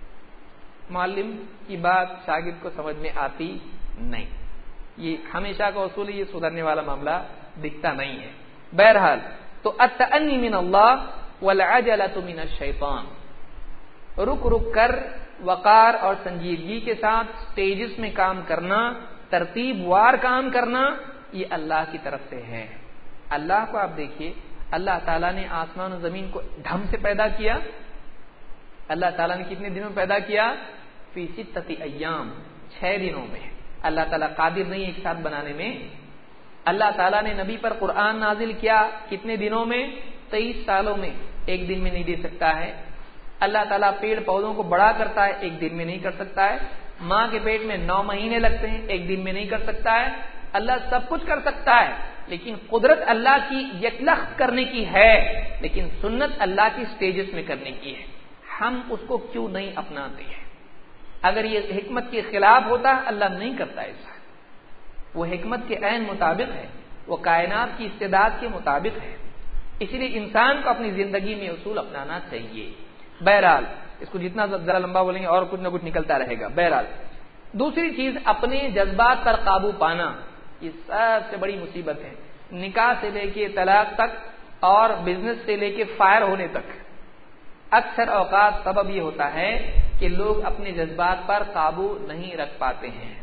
معلم کی بات شاگرد کو سمجھ میں آتی نہیں، یہ ہمیشہ کا اصول ہے، یہ سدھرنے والا معاملہ دکھتا نہیں ہے۔ بہرحال تو التأنی من اللہ والعجلۃ من الشیطان، رک رک کر وقار اور سنجیدگی کے ساتھ سٹیجز میں کام کرنا، ترتیب وار کام کرنا، یہ اللہ کی طرف سے ہے۔ اللہ کو آپ دیکھیے، اللہ تعالیٰ نے آسمان و زمین کو ڈھم سے پیدا کیا۔ اللہ تعالیٰ نے کتنے دنوں میں پیدا کیا؟ فی ستۃ ایام، 6 دنوں میں. اللہ تعالیٰ قادر نہیں ایک ساتھ بنانے میں. اللہ تعالیٰ نے نبی پر قرآن نازل کیا کتنے دنوں میں؟ 23 سالوں میں. ایک دن میں نہیں دے سکتا ہے. اللہ تعالیٰ پیڑ پودوں کو بڑا کرتا ہے، ایک دن میں نہیں کر سکتا ہے. ماں کے پیٹ میں 9 مہینے لگتے ہیں، ایک دن میں نہیں کر سکتا ہے. اللہ سب کچھ کر سکتا ہے، لیکن قدرت اللہ کی یکلخت کرنے کی ہے، لیکن سنت اللہ کی سٹیجز میں کرنے کی ہے. ہم اس کو کیوں نہیں اپناتے ہیں؟ اگر یہ حکمت کے خلاف ہوتا اللہ نہیں کرتا ایسا. وہ حکمت کے عین مطابق ہے، وہ کائنات کی استعداد کے مطابق ہے. اسی لیے انسان کو اپنی زندگی میں اصول اپنانا چاہیے. بہرحال اس کو جتنا ذرا لمبا بولیں گے اور کچھ نہ کچھ نکلتا رہے گا. بہرحال دوسری چیز اپنے جذبات پر قابو پانا، یہ سب سے بڑی مصیبت ہے. نکاح سے لے کے طلاق تک اور بزنس سے لے کے فائر ہونے تک اکثر اوقات سبب یہ ہوتا ہے کہ لوگ اپنے جذبات پر قابو نہیں رکھ پاتے ہیں.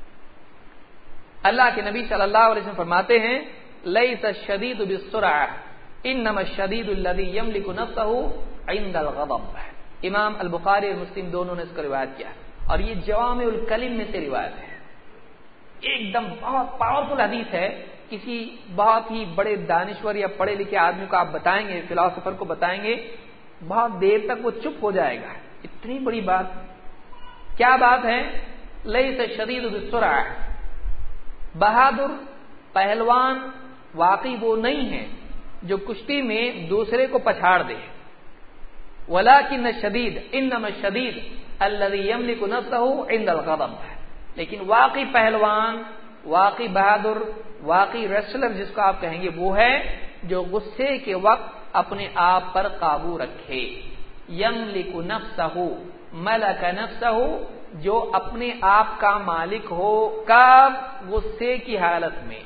اللہ کے نبی صلی اللہ علیہ وسلم فرماتے ہیں لیس الشدید بالسرعہ انما الشدید الذی یملک نفسہ عند الغضب. امام البخاری اور مسلم دونوں نے اس کو روایت کیا اور یہ جوامع الکلم میں سے روایت ہے. ایک دم بہت پاورفل حدیث ہے. کسی بہت ہی بڑے دانشور یا پڑھے لکھے آدمی کو آپ بتائیں گے، فلاسفر کو بتائیں گے، بہت دیر تک وہ چپ ہو جائے گا. اتنی بڑی بات. کیا بات ہے؟ لیس الشدید بالسرعہ، بہادر پہلوان واقعی وہ نہیں ہے جو کشتی میں دوسرے کو پچھاڑ دے. ولکن الشدید انما الشدید الذی یملک نفسہ عند الغضب. لیکن واقعی پہلوان، واقعی بہادر، واقعی ریسلر جس کو آپ کہیں گے وہ ہے جو غصے کے وقت اپنے آپ پر قابو رکھے. یملک نفسہ، ملک نفسہ، جو اپنے آپ کا مالک ہو. کب؟ غصے کی حالت میں.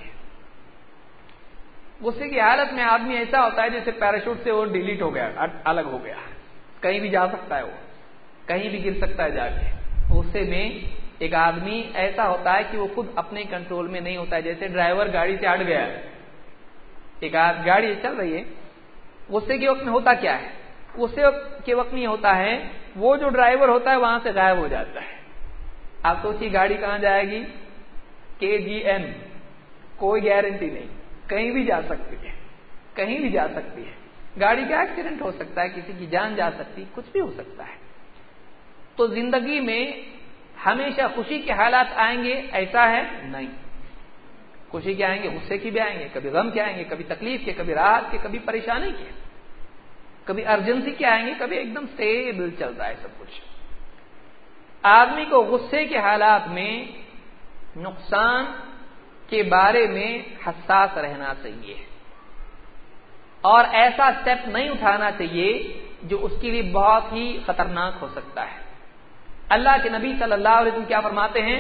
غصے کی حالت میں آدمی ایسا ہوتا ہے جیسے پیراشوٹ سے وہ ڈیلیٹ ہو گیا، الگ ہو گیا، کہیں بھی جا سکتا ہے، وہ کہیں بھی گر سکتا ہے جا کے. غصے میں ایک آدمی ایسا ہوتا ہے کہ وہ خود اپنے کنٹرول میں نہیں ہوتا ہے. جیسے ڈرائیور گاڑی سے ہٹ گیا، ایک گاڑی چل رہی ہے، غصے کے وقت میں ہوتا کیا ہے؟ غصے کے وقت میں ہوتا ہے وہ جو ڈرائیور ہوتا ہے وہاں سے غائب ہو جاتا ہے. آپ سوچیے گاڑی کہاں جائے گی؟ KGN، کوئی گارنٹی نہیں، کہیں بھی جا سکتی ہے، کہیں بھی جا سکتی ہے. گاڑی کا ایکسیڈنٹ ہو سکتا ہے، کسی کی جان جا سکتی، کچھ بھی ہو سکتا ہے. تو زندگی میں ہمیشہ خوشی کے حالات آئیں گے ایسا ہے نہیں. خوشی کے آئیں گے، غصے کی بھی آئیں گے، کبھی غم کے آئیں گے، کبھی تکلیف کے، کبھی راحت کے، کبھی پریشانی کے، کبھی ارجنسی کے آئیں گے، کبھی ایک دم سٹیبل چلتا ہے سب کچھ. آدمی کو غصے کے حالات میں نقصان کے بارے میں حساس رہنا چاہیے اور ایسا سٹیپ نہیں اٹھانا چاہیے جو اس کے لیے بہت ہی خطرناک ہو سکتا ہے. اللہ کے نبی صلی اللہ علیہ وسلم کیا فرماتے ہیں؟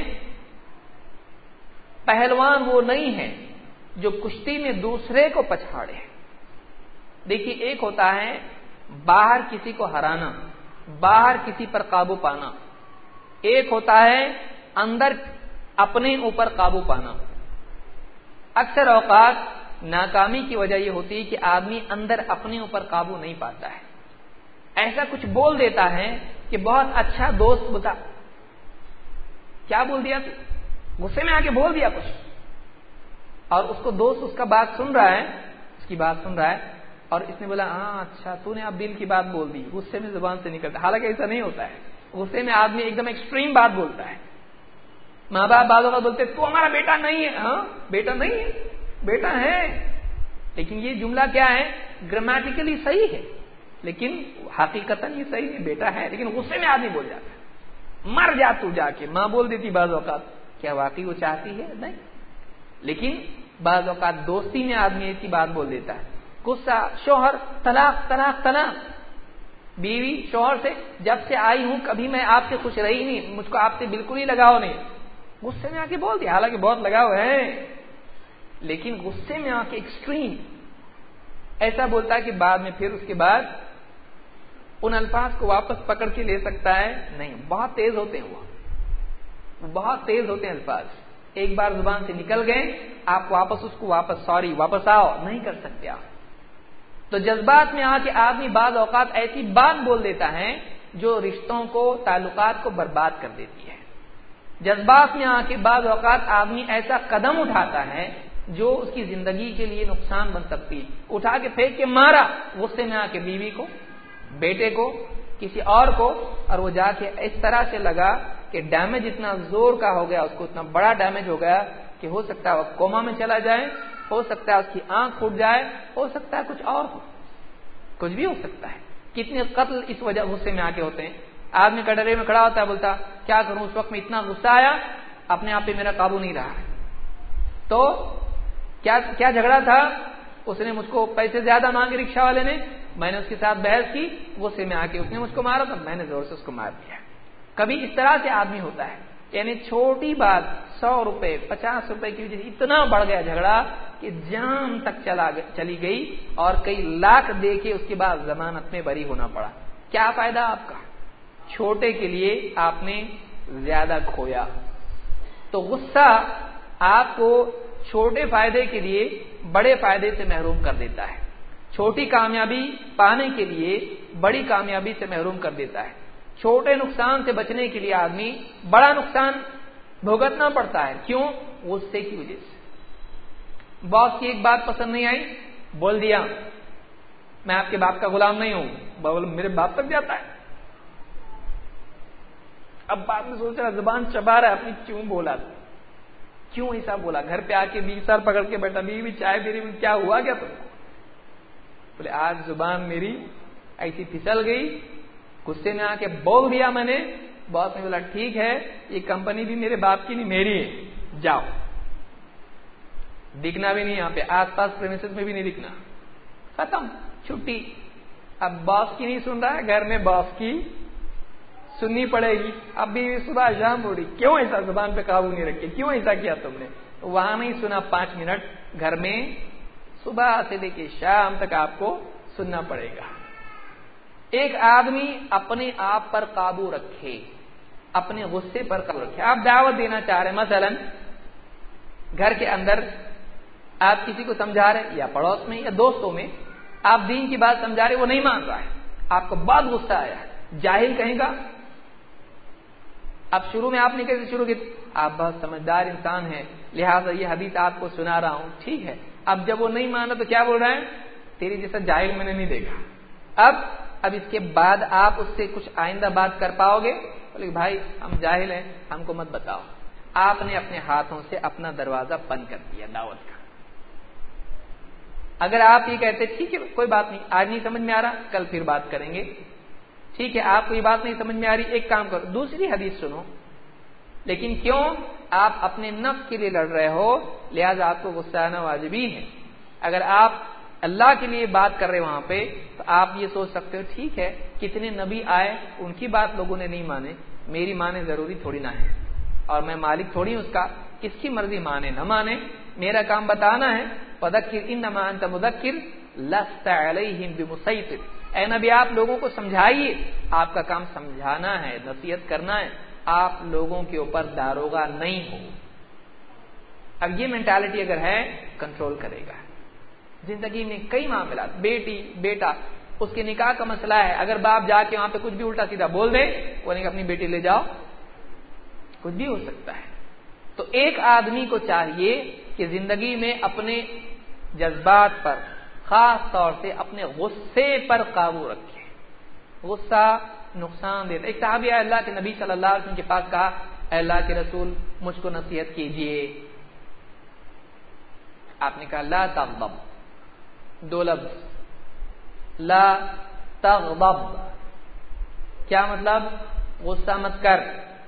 پہلوان وہ نہیں ہے جو کشتی میں دوسرے کو پچھاڑے. دیکھیے ایک ہوتا ہے باہر کسی کو ہرانا، باہر کسی پر قابو پانا. ایک ہوتا ہے اندر اپنے اوپر قابو پانا. اکثر اوقات ناکامی کی وجہ یہ ہوتی ہے کہ آدمی اندر اپنے اوپر قابو نہیں پاتا ہے. ایسا کچھ بول دیتا ہے کہ بہت اچھا دوست بتا، کیا بول دیا؟ غصے میں آ کے بول دیا کچھ، اور اس کو دوست اس کا بات سن رہا ہے، اس کی بات سن رہا ہے، اور اس نے بولا ہاں اچھا تو نے اب دل کی بات بول دی. غصے میں زبان سے نکلتا، حالانکہ ایسا نہیں ہوتا ہے. غصے میں آدمی ایک دم ایکسٹریم بات بولتا ہے. ماں باپ بعض اوقات بولتے تو ہمارا بیٹا نہیں ہے. ہاں بیٹا نہیں ہے، بیٹا ہے، لیکن یہ جملہ کیا ہے؟ گرامیٹیکلی صحیح ہے لیکن حقیقتاً یہ صحیح نہیں. بیٹا ہے لیکن غصے میں آدمی بول جاتا ہے. مر جا تو جا کے ماں بول دیتی بعض اوقات. کیا واقعی وہ چاہتی ہے؟ نہیں. لیکن بعض اوقات دوستی میں آدمی ایسی بات بول دیتا ہے. غصہ، شوہر، طلاق طلاق طلاق. بیوی شوہر سے جب سے آئی ہوں کبھی میں آپ سے خوش رہی نہیں، مجھ کو آپ سے بالکل ہی لگاؤ نہیں. غصے میں آ کے بول دیا، حالانکہ بہت لگاؤ ہے لیکن غصے میں آ کے ایکسٹریم ایسا بولتا ہے کہ بعد میں پھر اس کے بعد ان الفاظ کو واپس پکڑ کے لے سکتا ہے نہیں. بہت تیز ہوتے ہیں، وہ بہت تیز ہوتے ہیں الفاظ. ایک بار زبان سے نکل گئے آپ واپس اس کو سوری واپس آؤ نہیں کر سکتے آپ. تو جذبات میں آ کے آدمی بعض اوقات ایسی بات بول دیتا ہے جو رشتوں کو، تعلقات کو برباد کر دیتی ہے. جذبات میں آ کے بعض اوقات آدمی ایسا قدم اٹھاتا ہے جو اس کی زندگی کے لیے نقصان بن سکتی ہے، اٹھا کے پھینک کے مارا، غصے میں آ کے بیوی کو، بیٹے کو، کسی اور کو، اور وہ جا کے اس طرح سے لگا کہ ڈیمیج اتنا زور کا ہو گیا، اس کو اتنا بڑا ڈیمیج ہو گیا کہ ہو سکتا ہے وہ کوما میں چلا جائے، ہو سکتا ہے اس کی آنکھ پھوٹ جائے، ہو سکتا ہے کچھ اور ہو، کچھ بھی ہو سکتا ہے۔ کتنے قتل اس وجہ غصے میں آ کے ہوتے ہیں۔ آدمی کٹرے میں کھڑا ہوتا ہے، بولتا کیا کروں، اس وقت میں اتنا غصہ آیا، اپنے آپ پہ میرا قابو نہیں رہا، تو کیا جھگڑا تھا، اس نے مجھ کو پیسے زیادہ مانگے رکشہ والے نے، میں نے اس کے ساتھ بحث کی، غصے میں آ کے اس نے مجھ کو مارا تو میں نے زور سے اس کو مار دیا۔ کبھی اس طرح سے آدمی ہوتا ہے، یعنی چھوٹی بات 100 روپے 50 روپے کی وجہ سے اتنا بڑھ گیا جھگڑا کہ جان تک چلی گئی، اور کئی لاکھ دے کے اس کے بعد ضمانت میں بری ہونا پڑا۔ کیا فائدہ آپ کا؟ چھوٹے کے لیے آپ نے زیادہ کھویا۔ تو غصہ آپ کو چھوٹے فائدے کے لیے بڑے فائدے سے محروم کر دیتا ہے، چھوٹی کامیابی پانے کے لیے بڑی کامیابی سے محروم کر دیتا ہے، چھوٹے نقصان سے بچنے کے لیے آدمی بڑا نقصان بھگتنا پڑتا ہے۔ کیوں؟ غصے کی وجہ سے۔ باس کی ایک بات پسند نہیں آئی، بول دیا میں آپ کے باپ کا غلام نہیں ہوں، میرے باپ تک جاتا ہے۔ اب بعد میں سوچ رہا زبان چبا رہا ہے اپنی، کیوں بولا، کیوں ایسا بولا؟ گھر پہ آ کے 20 سال پکڑ کے بیٹھا، بیوی چائے پی رہی، کیا ہوا کیا تم کو؟ بولے آج زبان میری ایسی پھسل گئی، غصے میں آ کے بول دیا میں نے۔ باس نے بولا ٹھیک ہے، یہ کمپنی بھی میرے باپ کی نہیں میری ہے، جاؤ، دکھنا بھی نہیں یہاں پہ، آس پاس پریمیسز میں بھی نہیں دکھنا، ختم، چھٹی۔ اب باس کی نہیں سن رہا ہے، گھر میں باس کی سننی پڑے گی۔ اب بھی صبح شام بولی کیوں ایسا زبان پہ قابو نہیں رکھے، کیوں ایسا کیا تم نے؟ وہاں نہیں سنا 5 منٹ، گھر میں صبح سے لے کے شام تک آپ کو سننا پڑے گا۔ ایک آدمی اپنے آپ پر قابو رکھے، اپنے غصے پر قابو رکھے۔ آپ دعوت دینا چاہ رہے ہیں، مثلا گھر کے اندر آپ کسی کو سمجھا رہے، یا پڑوس میں یا دوستوں میں آپ دین کی بات سمجھا رہے، وہ نہیں مان رہا ہے، آپ کو بہت غصہ آیا ہے، جاہل کہیں گا۔ اب شروع میں آپ نے کیسے شروع کی؟ آپ بہت سمجھدار انسان ہیں، لہٰذا یہ حدیث آپ کو سنا رہا ہوں، ٹھیک ہے۔ اب جب وہ نہیں مانا تو کیا بول رہا ہے؟ تیری جیسا جاہل میں نے نہیں دیکھا۔ اب اس کے بعد آپ اس سے کچھ آئندہ بات کر پاؤ گے؟ بولے بھائی ہم جاہل ہیں، ہم کو مت بتاؤ۔ آپ نے اپنے ہاتھوں سے اپنا دروازہ بند کر دیا دعوت کا۔ اگر آپ یہ کہتے ٹھیک ہے کوئی بات نہیں، آج نہیں سمجھ میں آ رہا، کل پھر بات کریں گے، ٹھیک ہے آپ کو یہ بات نہیں سمجھ میں آ رہی، ایک کام کرو دوسری حدیث سنو، لیکن کیوں؟ آپ اپنے نفس کے لیے لڑ رہے ہو، لہذا آپ کو غصہ آنا واجبی ہے۔ اگر آپ اللہ کے لیے بات کر رہے وہاں پہ تو آپ یہ سوچ سکتے ہو ٹھیک ہے کتنے نبی آئے، ان کی بات لوگوں نے نہیں مانے، میری مانے ضروری تھوڑی نہ ہے، اور میں مالک تھوڑی ہوں اس کا، کس کی مرضی مانے نہ مانے، میرا کام بتانا ہے۔ فذکر انما انت مذکر لست علیہم بمسیطر، اے نبی آپ لوگوں کو سمجھائیے، آپ کا کام سمجھانا ہے، نصیحت کرنا ہے، آپ لوگوں کے اوپر داروغہ نہیں ہو۔ اب یہ مینٹالٹی اگر ہے کنٹرول کرے گا۔ زندگی میں کئی معاملات، بیٹی بیٹا، اس کے نکاح کا مسئلہ ہے، اگر باپ جا کے وہاں پہ کچھ بھی الٹا سیدھا بول دے، وہ نہیں کہ اپنی بیٹی لے جاؤ، کچھ بھی ہو سکتا ہے۔ تو ایک آدمی کو چاہیے کہ زندگی میں اپنے جذبات پر، خاص طور سے اپنے غصے پر قابو رکھے۔ غصہ نقصان دیتا۔ ایک صحابی اللہ کے نبی صلی اللہ علیہ وسلم کے پاس کہا اے اللہ کے رسول مجھ کو نصیحت کیجیے۔ آپ نے کہا لا تغضب، 2 لفظ، لا تغضب، کیا مطلب؟ غصہ مت کر۔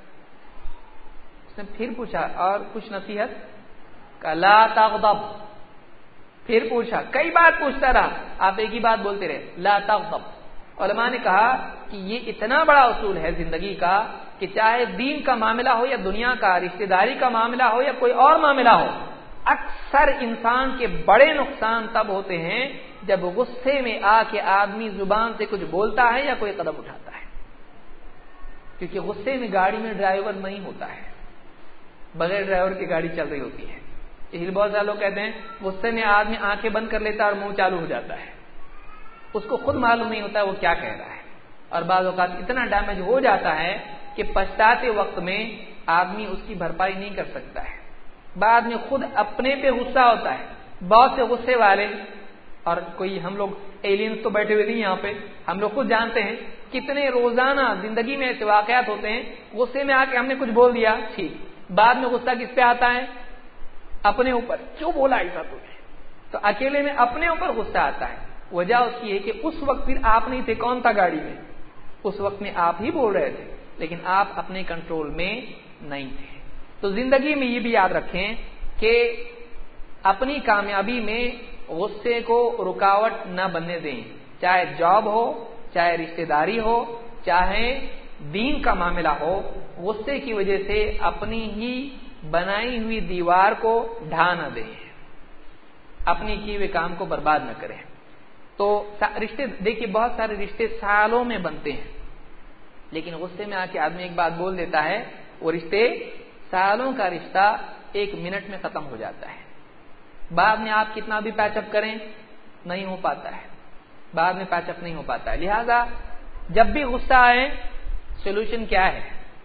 اس نے پھر پوچھا اور کچھ نصیحت؟ کہا لا تغضب، پھر پوچھا، کئی بات پوچھتا رہا، آپ ایک ہی بات بولتے رہے، لا تغضب۔ علماء نے کہا کہ یہ اتنا بڑا اصول ہے زندگی کا کہ چاہے دین کا معاملہ ہو یا دنیا کا، رشتہ داری کا معاملہ ہو یا کوئی اور معاملہ ہو، اکثر انسان کے بڑے نقصان تب ہوتے ہیں جب غصے میں آ کے آدمی زبان سے کچھ بولتا ہے یا کوئی قدم اٹھاتا ہے، کیونکہ غصے میں گاڑی میں ڈرائیور نہیں ہوتا ہے، بغیر ڈرائیور کی گاڑی چل رہی ہوتی ہے۔ اس لیے بہت سارے لوگ کہتے ہیں غصے میں آدمی آنکھیں بند کر لیتا ہے اور منہ چالو ہو جاتا ہے، اس کو خود معلوم نہیں ہوتا ہے وہ کیا کہہ رہا ہے، اور بعض اوقات اتنا ڈیمیج ہو جاتا ہے کہ پچھتاتے وقت میں آدمی اس کی بھرپائی نہیں کر سکتا ہے، بعد میں خود اپنے پہ غصہ ہوتا ہے. بہت سے غصے والے، اور کوئی ہم لوگ ایلینز تو بیٹھے ہوئے نہیں یہاں پہ، ہم لوگ خود جانتے ہیں کتنے روزانہ زندگی میں ایسے واقعات ہوتے ہیں، غصے میں آ کے ہم نے کچھ بول دیا، ٹھیک، بعد میں غصہ کس پہ آتا ہے؟ اپنے اوپر. کیوں بولا ایسا تمہیں؟ تو اکیلے میں اپنے اوپر غصہ آتا ہے. وجہ اس کی ہے کہ اس وقت پھر آپ نہیں تھے، کون تھا گاڑی میں؟ اس وقت میں آپ ہی بول رہے تھے، لیکن آپ اپنے کنٹرول میں نہیں تھے. تو زندگی میں یہ بھی یاد رکھیں کہ اپنی کامیابی میں غصے کو رکاوٹ نہ بننے دیں، چاہے جاب ہو، چاہے رشتہ داری ہو، چاہے دین کا معاملہ ہو. غصے کی وجہ سے اپنی ہی بنائی ہوئی دیوار کو ڈھا نہ دیں، اپنی کیے ہوئے کام کو برباد نہ کریں. تو رشتے دیکھیے، بہت سارے رشتے سالوں میں بنتے ہیں، لیکن غصے میں آ کے آدمی ایک بات بول دیتا ہے، وہ رشتے، سالوں کا رشتہ 1 منٹ میں ختم ہو جاتا ہے. بعد میں آپ کتنا بھی پیچ اپ کریں نہیں ہو پاتا ہے، بعد میں پیچ اپ نہیں ہو پاتا ہے. لہذا جب بھی غصہ آئے، سولوشن کیا ہے؟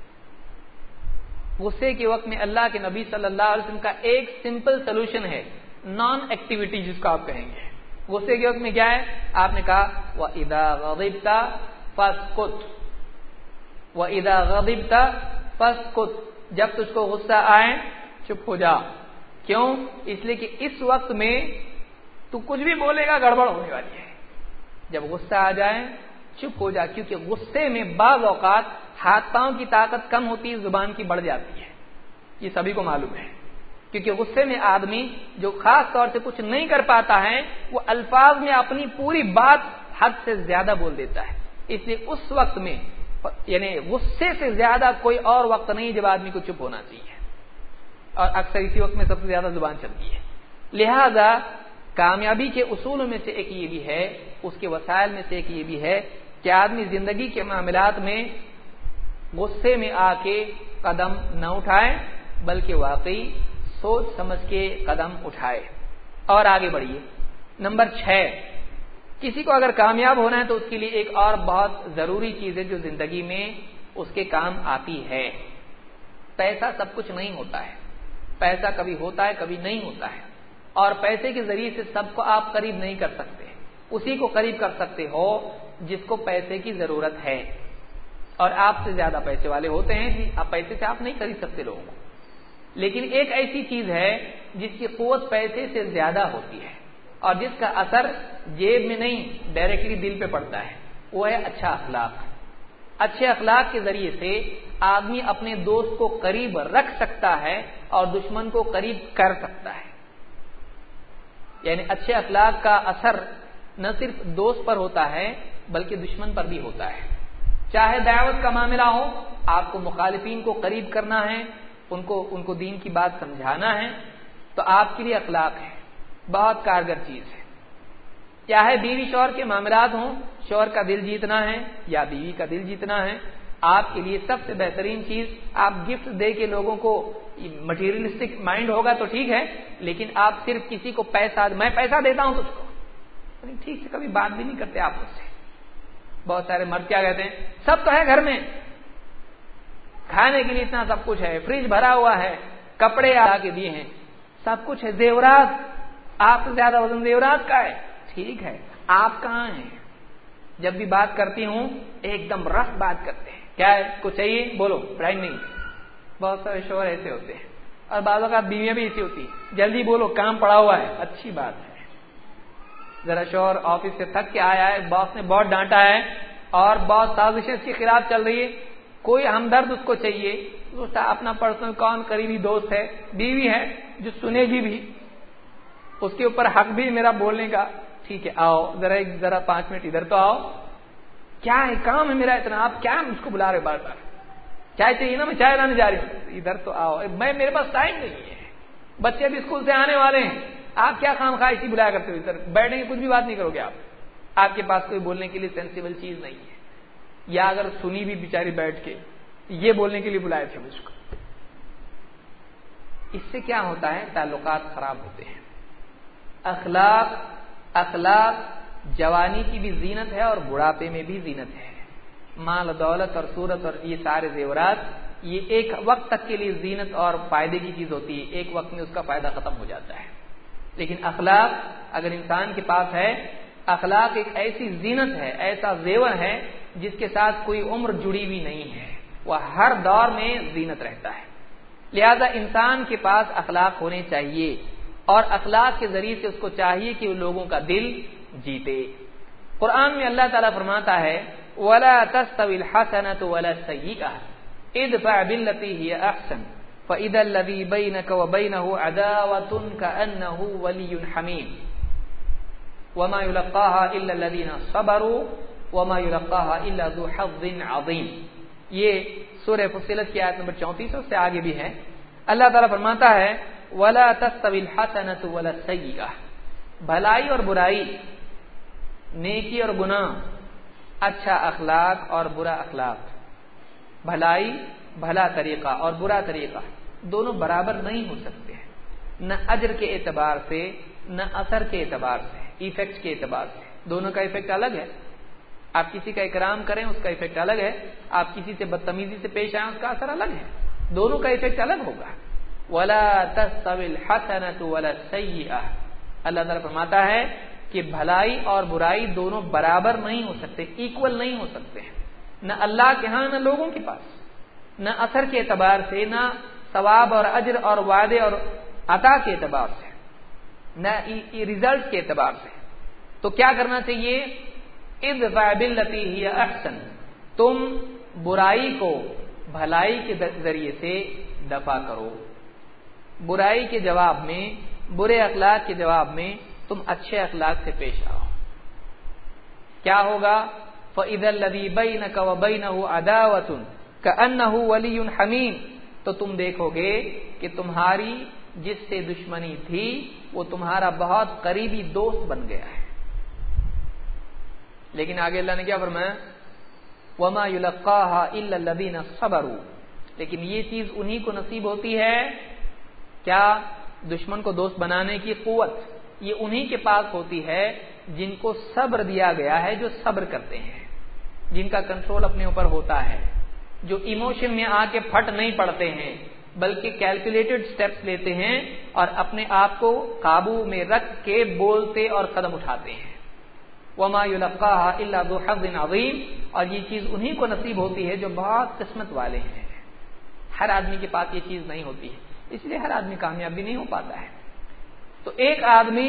غصے کے وقت میں اللہ کے نبی صلی اللہ علیہ وسلم کا ایک سمپل سولوشن ہے، نان ایکٹیویٹی جس کو آپ کہیں گے. غصے کے وقت میں کیا ہے؟ آپ نے کہا وَإِذَا غَضِبْتَ فَاسْكُتْ، وَإِذَا غَضِبْتَ فَاسْكُتْ، جب تجھ کو غصہ آئے چپ ہو جا. کیوں؟ اس لیے کہ اس وقت میں تو کچھ بھی بولے گا گڑبڑ ہونے والی ہے. جب غصہ آ جائے چپ ہو جا، کیونکہ غصے میں بعض اوقات ہاتھ پاؤں کی طاقت کم ہوتی ہے، زبان کی بڑھ جاتی ہے. یہ سبھی کو معلوم ہے، کیونکہ غصے میں آدمی جو خاص طور سے کچھ نہیں کر پاتا ہے، وہ الفاظ میں اپنی پوری بات حد سے زیادہ بول دیتا ہے. اس لیے اس وقت میں، یعنی غصے سے زیادہ کوئی اور وقت نہیں جب آدمی کو چپ ہونا چاہیے، اور اکثر اسی وقت میں سب سے زیادہ زبان چلتی ہے. لہذا کامیابی کے اصولوں میں سے ایک یہ بھی ہے، اس کے وسائل میں سے ایک یہ بھی ہے کہ آدمی زندگی کے معاملات میں غصے میں آ کے قدم نہ اٹھائے، بلکہ واقعی سوچ سمجھ کے قدم اٹھائے اور آگے بڑھیے. نمبر 6، کسی کو اگر کامیاب ہونا ہے تو اس کے لیے ایک اور بہت ضروری چیز ہے جو زندگی میں اس کے کام آتی ہے. پیسہ سب کچھ نہیں ہوتا ہے، پیسہ کبھی ہوتا ہے کبھی نہیں ہوتا ہے، اور پیسے کے ذریعے سے سب کو آپ قریب نہیں کر سکتے. اسی کو قریب کر سکتے ہو جس کو پیسے کی ضرورت ہے، اور آپ سے زیادہ پیسے والے ہوتے ہیں، پیسے سے آپ نہیں خرید سکتے لوگوں کو. لیکن ایک ایسی چیز ہے جس کی قوت پیسے سے زیادہ ہوتی ہے اور جس کا اثر جیب میں نہیں ڈائریکٹلی دل پہ پڑتا ہے، وہ ہے اچھا اخلاق. اچھے اخلاق کے ذریعے سے آدمی اپنے دوست کو قریب رکھ سکتا ہے اور دشمن کو قریب کر سکتا ہے. یعنی اچھے اخلاق کا اثر نہ صرف دوست پر ہوتا ہے بلکہ دشمن پر بھی ہوتا ہے. چاہے دعوت کا معاملہ ہو، آپ کو مخالفین کو قریب کرنا ہے، ان کو دین کی بات سمجھانا ہے، تو آپ کے لیے اخلاق ہے، بہت کارگر چیز ہے. چاہے بیوی شوہر کے معاملات ہوں، شوہر کا دل جیتنا ہے یا بیوی کا دل جیتنا ہے، آپ کے لیے سب سے بہترین چیز، آپ گفٹ دے کے لوگوں کو، مٹیریلسٹک مائنڈ ہوگا تو ٹھیک ہے، لیکن آپ صرف کسی کو پیسہ، میں پیسہ دیتا ہوں تجھ کو، ٹھیک سے کبھی بات بھی نہیں کرتے آپ اس سے. بہت سارے مرد کیا کہتے ہیں، سب تو ہے گھر میں، کھانے کے لیے اتنا سب کچھ ہے، فریج بھرا ہوا ہے، کپڑے آ کے دیے ہیں، سب کچھ ہے، زیورات، آپ سے زیادہ وزن زیورات کا ہے. ٹھیک ہے، آپ کہاں ہیں؟ جب بھی بات کرتی ہوں ایک دم رف بات کرتے ہیں، کیا ہے کو چاہیے بولو، پڑھائی نہیں. بہت سارے شوہر ایسے ہوتے ہیں، اور بعض اوقات بیویاں بھی ایسی ہوتی ہیں، جلدی بولو، کام پڑا ہوا ہے. اچھی بات ہے، ذرا شوہر آفس سے تھک کے آیا ہے، باس نے بہت ڈانٹا ہے اور بہت سازشیں اس کے خلاف چل رہی ہے، کوئی ہمدرد اس کو چاہیے، اپنا پرسنل کون قریبی دوست ہے، بیوی ہے جو سنے گی بھی، اس کے اوپر حق بھی میرا بولنے کا. ٹھیک ہے، آؤ ذرا 5 منٹ ادھر تو آؤ، کیا ہے کام ہے میرا اتنا، آپ کیا مجھ کو بلا رہے بار بار، چائے چاہیے نا، میں چائے لانے جا رہی ہوں، ادھر تو آؤ، میرے پاس ٹائم نہیں ہے، بچے بھی اسکول سے آنے والے ہیں، آپ کیا خام خواہ اسی بلایا کرتے ہو، ادھر بیٹھیں گے کچھ بھی بات نہیں کرو گے آپ کے پاس کوئی بولنے کے لیے سینسیبل چیز نہیں ہے، یا اگر سنی بھی بیچاری بیٹھ کے، یہ بولنے کے لیے بلائے تھے مجھ کو. اس سے کیا ہوتا ہے، تعلقات خراب ہوتے ہیں. اخلاق جوانی کی بھی زینت ہے اور بڑھاپے میں بھی زینت ہے. مال دولت اور صورت اور یہ سارے زیورات یہ ایک وقت تک کے لیے زینت اور فائدے کی چیز ہوتی ہے، ایک وقت میں اس کا فائدہ ختم ہو جاتا ہے. لیکن اخلاق اگر انسان کے پاس ہے، اخلاق ایک ایسی زینت ہے، ایسا زیور ہے جس کے ساتھ کوئی عمر جڑی ہوئی نہیں ہے، وہ ہر دور میں زینت رہتا ہے. لہذا انسان کے پاس اخلاق ہونے چاہیے، اور اخلاق کے ذریعے سے اس کو چاہیے کہ وہ لوگوں کا دل جیتے. قرآن میں اللہ تعالیٰ فرماتا ہے وَلَا تَسْتَوِي الْحَسَنَةُ وَلَا السَّيِّئَةُ اِدْفَعْ بِالَّتِي هِيَ أَحْسَنُ فَإِذَا الَّذِي بَيْنَكَ وَبَيْنَهُ عَدَاوَةٌ كَأَنَّهُ وَلِيٌّ حَمِيمٌ وَمَا يُلَقَّاهَا إِلَّا الَّذِينَ صَبَرُوا وَمَا يُلَقَّاهَا إِلَّا ذُو حَظٍّ عَظِيمٍ. یہ سورہ فصلت کی آیت نمبر 34 سے آگے بھی ہے. اللہ تعالیٰ فرماتا ہے وَلَا تَسْتَوِي الْحَسَنَةُ وَلَا السَّيِّئَةُ، بھلائی اور برائی، نیکی اور گناہ، اچھا اخلاق اور برا اخلاق، بھلائی بھلا طریقہ اور برا طریقہ دونوں برابر نہیں ہو سکتے ہیں، نہ اجر کے اعتبار سے نہ اثر کے اعتبار سے، ایفیکٹ کے اعتبار سے. دونوں کا ایفیکٹ الگ ہے. آپ کسی کا اکرام کریں اس کا ایفیکٹ الگ ہے، آپ کسی سے بدتمیزی سے پیش آئیں اس کا اثر الگ ہے. دونوں کا ایفیکٹ الگ ہوگا. وَلَا تَسْتَوِي الْحَسَنَةُ وَلَا السَّيِّئَةُ، اللہ تعالیٰ فرماتا ہے کہ بھلائی اور برائی دونوں برابر نہیں ہو سکتے، ایکول نہیں ہو سکتے ہیں، نہ اللہ کے ہاں نہ لوگوں کے پاس، نہ اثر کے اعتبار سے، نہ ثواب اور اجر اور وعدے اور عطا کے اعتبار سے، نہ ریزلٹ کے اعتبار سے. تو کیا کرنا چاہیے؟ اِدْفَعْ بِالَّتِي هِيَ أَحْسَنُ، تم برائی کو بھلائی کے ذریعے سے دفع کرو. برائی کے جواب میں، برے اخلاق کے جواب میں تم اچھے اخلاق سے پیش آؤ. کیا ہوگا؟ فَإِذَا الَّذِي بَيْنَكَ وَبَيْنَهُ عَدَاوَةٌ كَأَنَّهُ وَلِيٌّ حَمِيمٌ، تو تم دیکھو گے کہ تمہاری جس سے دشمنی تھی وہ تمہارا بہت قریبی دوست بن گیا ہے. لیکن آگے اللہ نے کیا فرمایا؟ وَمَا يُلَقَّاهَا إِلَّا الَّذِينَ صَبَرُوا، لیکن یہ چیز انہی کو نصیب ہوتی ہے. کیا؟ دشمن کو دوست بنانے کی قوت یہ انہی کے پاس ہوتی ہے جن کو صبر دیا گیا ہے، جو صبر کرتے ہیں، جن کا کنٹرول اپنے اوپر ہوتا ہے، جو ایموشن میں آ کے پھٹ نہیں پڑتے ہیں بلکہ کیلکولیٹڈ سٹیپس لیتے ہیں اور اپنے آپ کو قابو میں رکھ کے بولتے اور قدم اٹھاتے ہیں. وَمَا يُلَقَّاهَا إِلَّا ذُو حَظٍّ عَظِيمٍ، اور یہ چیز انہی کو نصیب ہوتی ہے جو بہت قسمت والے ہیں. ہر آدمی کے پاس یہ چیز نہیں ہوتی ہے، اس لیے ہر آدمی کامیاب بھی نہیں ہو پاتا ہے. تو ایک آدمی